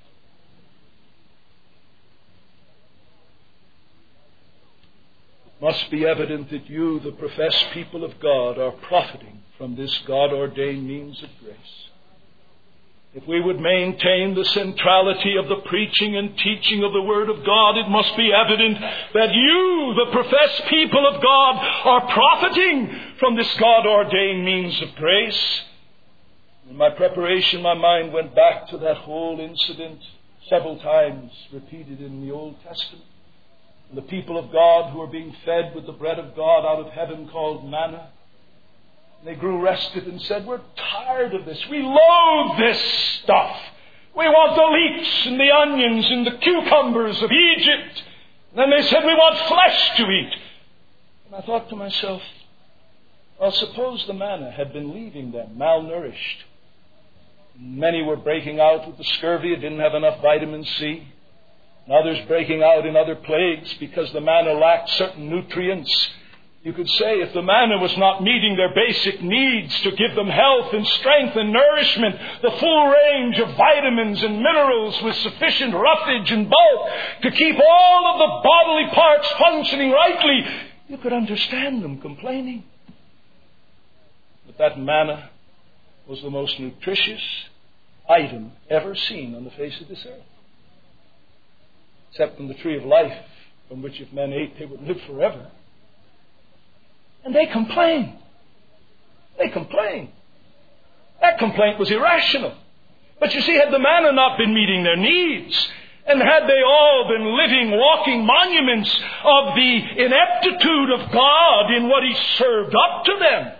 it must be evident that you, the professed people of God, are profiting from this God-ordained means of grace. If we would maintain the centrality of the preaching and teaching of the Word of God, it must be evident that you, the professed people of God, are profiting from this God-ordained means of grace. In my preparation, my mind went back to that whole incident, several times repeated in the Old Testament. The people of God who are being fed with the bread of God out of heaven called manna. They grew rested and said, "We're tired of this. We loathe this stuff. We want the leeks and the onions and the cucumbers of Egypt." And then they said, "We want flesh to eat." And I thought to myself, well, suppose the manna had been leaving them malnourished. Many were breaking out with the scurvy. It didn't have enough vitamin C. And others breaking out in other plagues because the manna lacked certain nutrients. You could say if the manna was not meeting their basic needs to give them health and strength and nourishment, the full range of vitamins and minerals with sufficient roughage and bulk to keep all of the bodily parts functioning rightly, you could understand them complaining. But that manna was the most nutritious item ever seen on the face of this earth. Except from the tree of life, from which if men ate, they would live forever. And they complained. They complained. That complaint was irrational. But you see, had the manna not been meeting their needs, and had they all been living, walking monuments of the ineptitude of God in what He served up to them,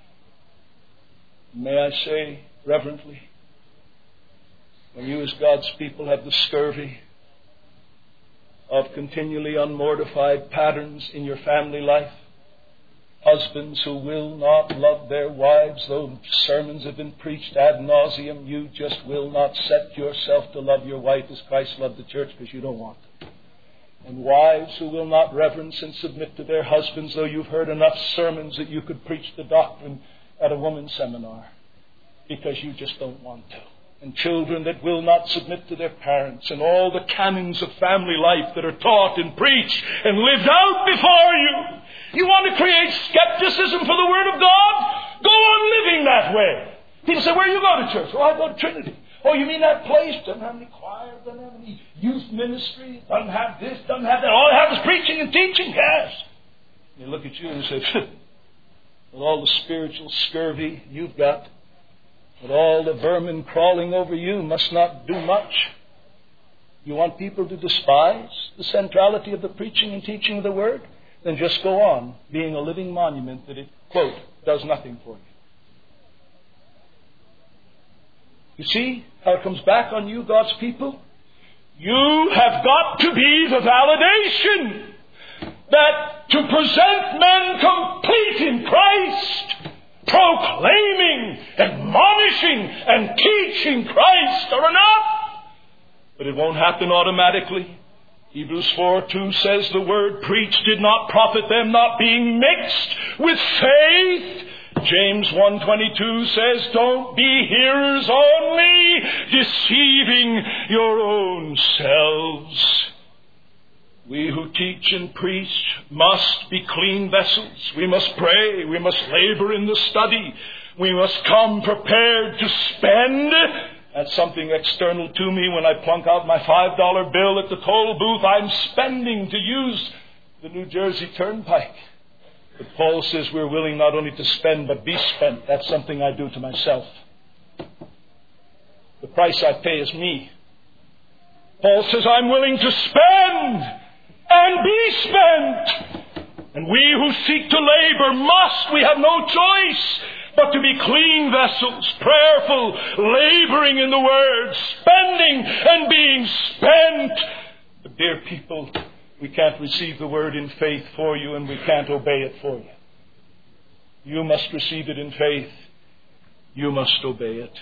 may I say reverently, when you as God's people have the scurvy of continually unmortified patterns in your family life, husbands who will not love their wives, though sermons have been preached ad nauseum, you just will not set yourself to love your wife as Christ loved the church because you don't want to. And wives who will not reverence and submit to their husbands, though you've heard enough sermons that you could preach the doctrine at a women's seminar because you just don't want to. And children that will not submit to their parents, and all the canons of family life that are taught and preached and lived out before you. You want to create skepticism for the Word of God? Go on living that way. People say, "Where do you go to church?" "Oh, I go to Trinity." "Oh, you mean that place? Doesn't have any choir, doesn't have any youth ministry, doesn't have this, doesn't have that. All it has is preaching and teaching." "Yes." They look at you and say, with all the spiritual scurvy you've got, with all the vermin crawling over you, must not do much. You want people to despise the centrality of the preaching and teaching of the Word? Then just go on being a living monument that it, quote, does nothing for you. You see how it comes back on you, God's people? You have got to be the validation that to present men complete in Christ, proclaiming, admonishing, and teaching Christ are enough. But it won't happen automatically. Hebrews four two says the word preached did not profit them, not being mixed with faith. James one twenty-two says, don't be hearers only, deceiving your own selves. We who teach and preach must be clean vessels. We must pray. We must labor in the study. We must come prepared to spend. That's something external to me. When I plunk out my five dollar bill at the toll booth, I'm spending to use the New Jersey Turnpike. But Paul says we're willing not only to spend, but be spent. That's something I do to myself. The price I pay is me. Paul says I'm willing to spend and be spent. And we who seek to labor must, we have no choice but to be clean vessels, prayerful, laboring in the Word, spending and being spent. But dear people, we can't receive the Word in faith for you, and we can't obey it for you. You must receive it in faith. You must obey it.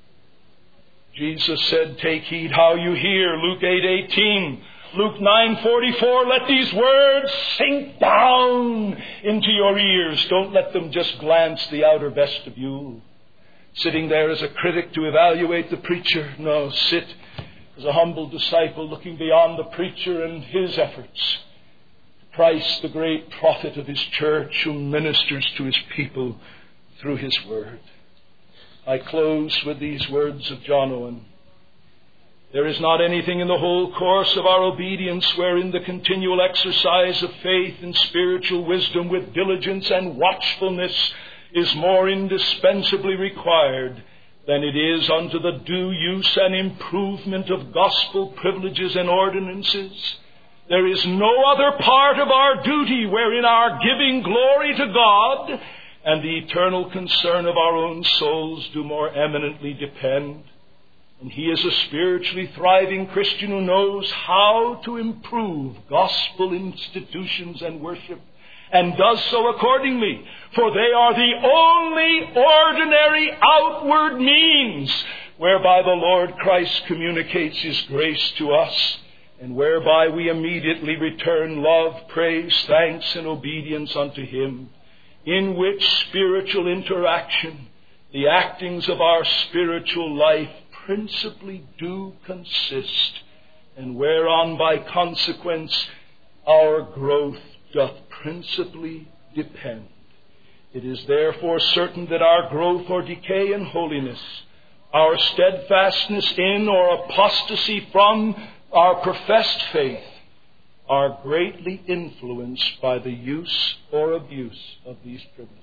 Jesus said, take heed how you hear, Luke eight eighteen. Luke nine forty-four, let these words sink down into your ears. Don't let them just glance the outer vestibule, sitting there as a critic to evaluate the preacher. No, sit as a humble disciple looking beyond the preacher and his efforts. Christ, the great prophet of his church, who ministers to his people through his word. I close with these words of John Owen. There is not anything in the whole course of our obedience wherein the continual exercise of faith and spiritual wisdom with diligence and watchfulness is more indispensably required than it is unto the due use and improvement of gospel privileges and ordinances. There is no other part of our duty wherein our giving glory to God and the eternal concern of our own souls do more eminently depend. And he is a spiritually thriving Christian who knows how to improve gospel institutions and worship, and does so accordingly, for they are the only ordinary outward means whereby the Lord Christ communicates his grace to us, and whereby we immediately return love, praise, thanks, and obedience unto him, in which spiritual interaction the actings of our spiritual life principally do consist, and whereon by consequence our growth doth principally depend. It is therefore certain that our growth or decay in holiness, our steadfastness in or apostasy from our professed faith, are greatly influenced by the use or abuse of these privileges.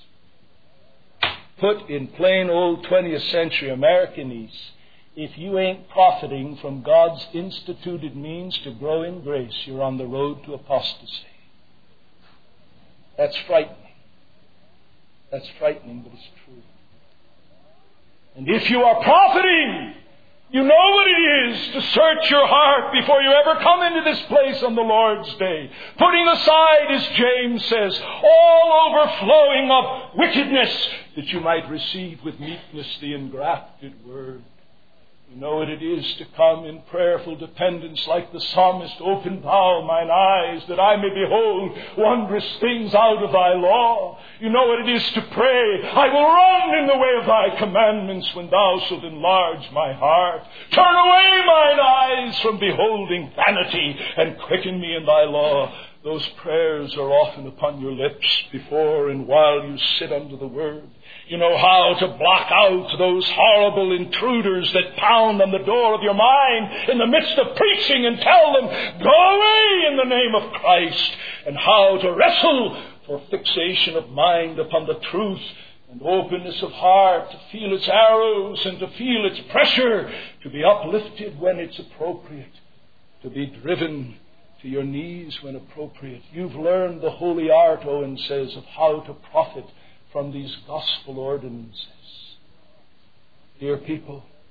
Put in plain old twentieth century Americanese, if you ain't profiting from God's instituted means to grow in grace, you're on the road to apostasy. That's frightening. That's frightening, but it's true. And if you are profiting, you know what it is to search your heart before you ever come into this place on the Lord's day. Putting aside, as James says, all overflowing of wickedness, that you might receive with meekness the engrafted word. You know what it is to come in prayerful dependence like the psalmist, open thou mine eyes that I may behold wondrous things out of thy law. You know what it is to pray, I will run in the way of thy commandments when thou shalt enlarge my heart. Turn away mine eyes from beholding vanity and quicken me in thy law. Those prayers are often upon your lips before and while you sit under the word. You know how to block out those horrible intruders that pound on the door of your mind in the midst of preaching and tell them, go away in the name of Christ. And how to wrestle for fixation of mind upon the truth and openness of heart, to feel its arrows and to feel its pressure, to be uplifted when it's appropriate, to be driven to your knees when appropriate. You've learned the holy art, Owen says, of how to profit from these gospel ordinances. Dear people,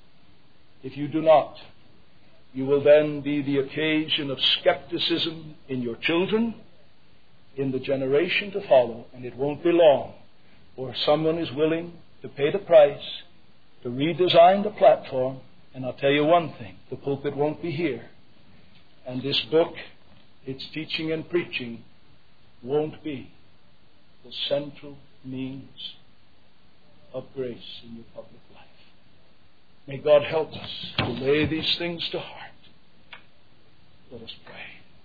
If you do not, you will then be the occasion of skepticism in your children, in the generation to follow, and it won't be long or someone is willing to pay the price to redesign the platform. And I'll tell you one thing, the pulpit won't be here. And this book, its teaching and preaching, won't be the central means of grace in your public life. May God help us to lay these things to heart. Let us pray.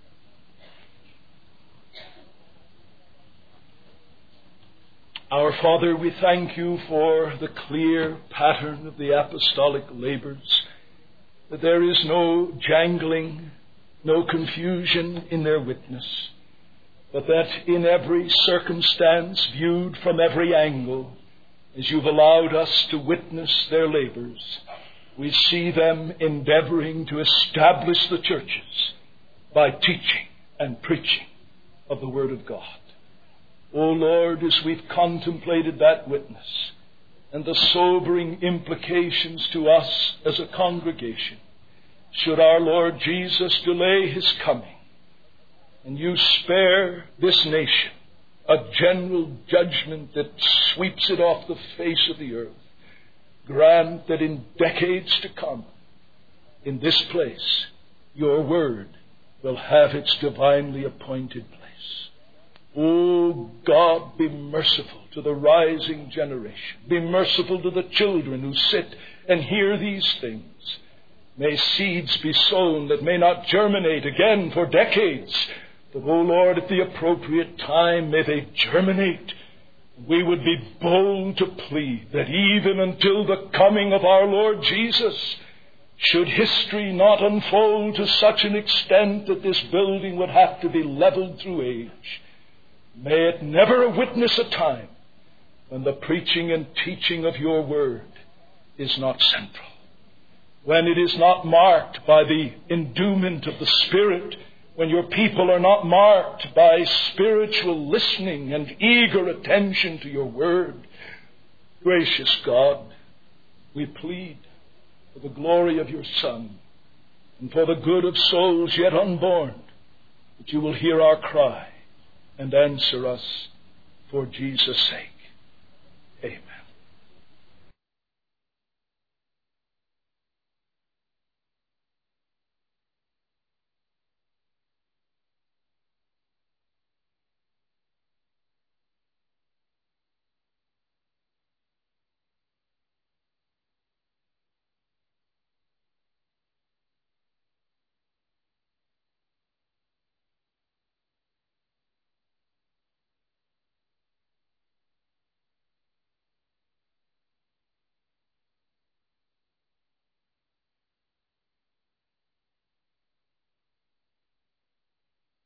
Our Father, we thank you for the clear pattern of the apostolic labors, that there is no jangling, no confusion in their witness, but that in every circumstance, viewed from every angle, as you've allowed us to witness their labors, we see them endeavoring to establish the churches by teaching and preaching of the Word of God. O Lord, as we've contemplated that witness and the sobering implications to us as a congregation, should our Lord Jesus delay his coming, and you spare this nation a general judgment that sweeps it off the face of the earth, grant that in decades to come, in this place, your word will have its divinely appointed place. O God, be merciful to the rising generation. Be merciful to the children who sit and hear these things. May seeds be sown that may not germinate again for decades, but, O Lord, at the appropriate time, may they germinate. We would be bold to plead that even until the coming of our Lord Jesus, should history not unfold to such an extent that this building would have to be leveled through age, may it never witness a time when the preaching and teaching of your word is not central, when it is not marked by the endowment of the Spirit, when your people are not marked by spiritual listening and eager attention to your word. Gracious God, we plead for the glory of your Son and for the good of souls yet unborn, that you will hear our cry and answer us for Jesus' sake.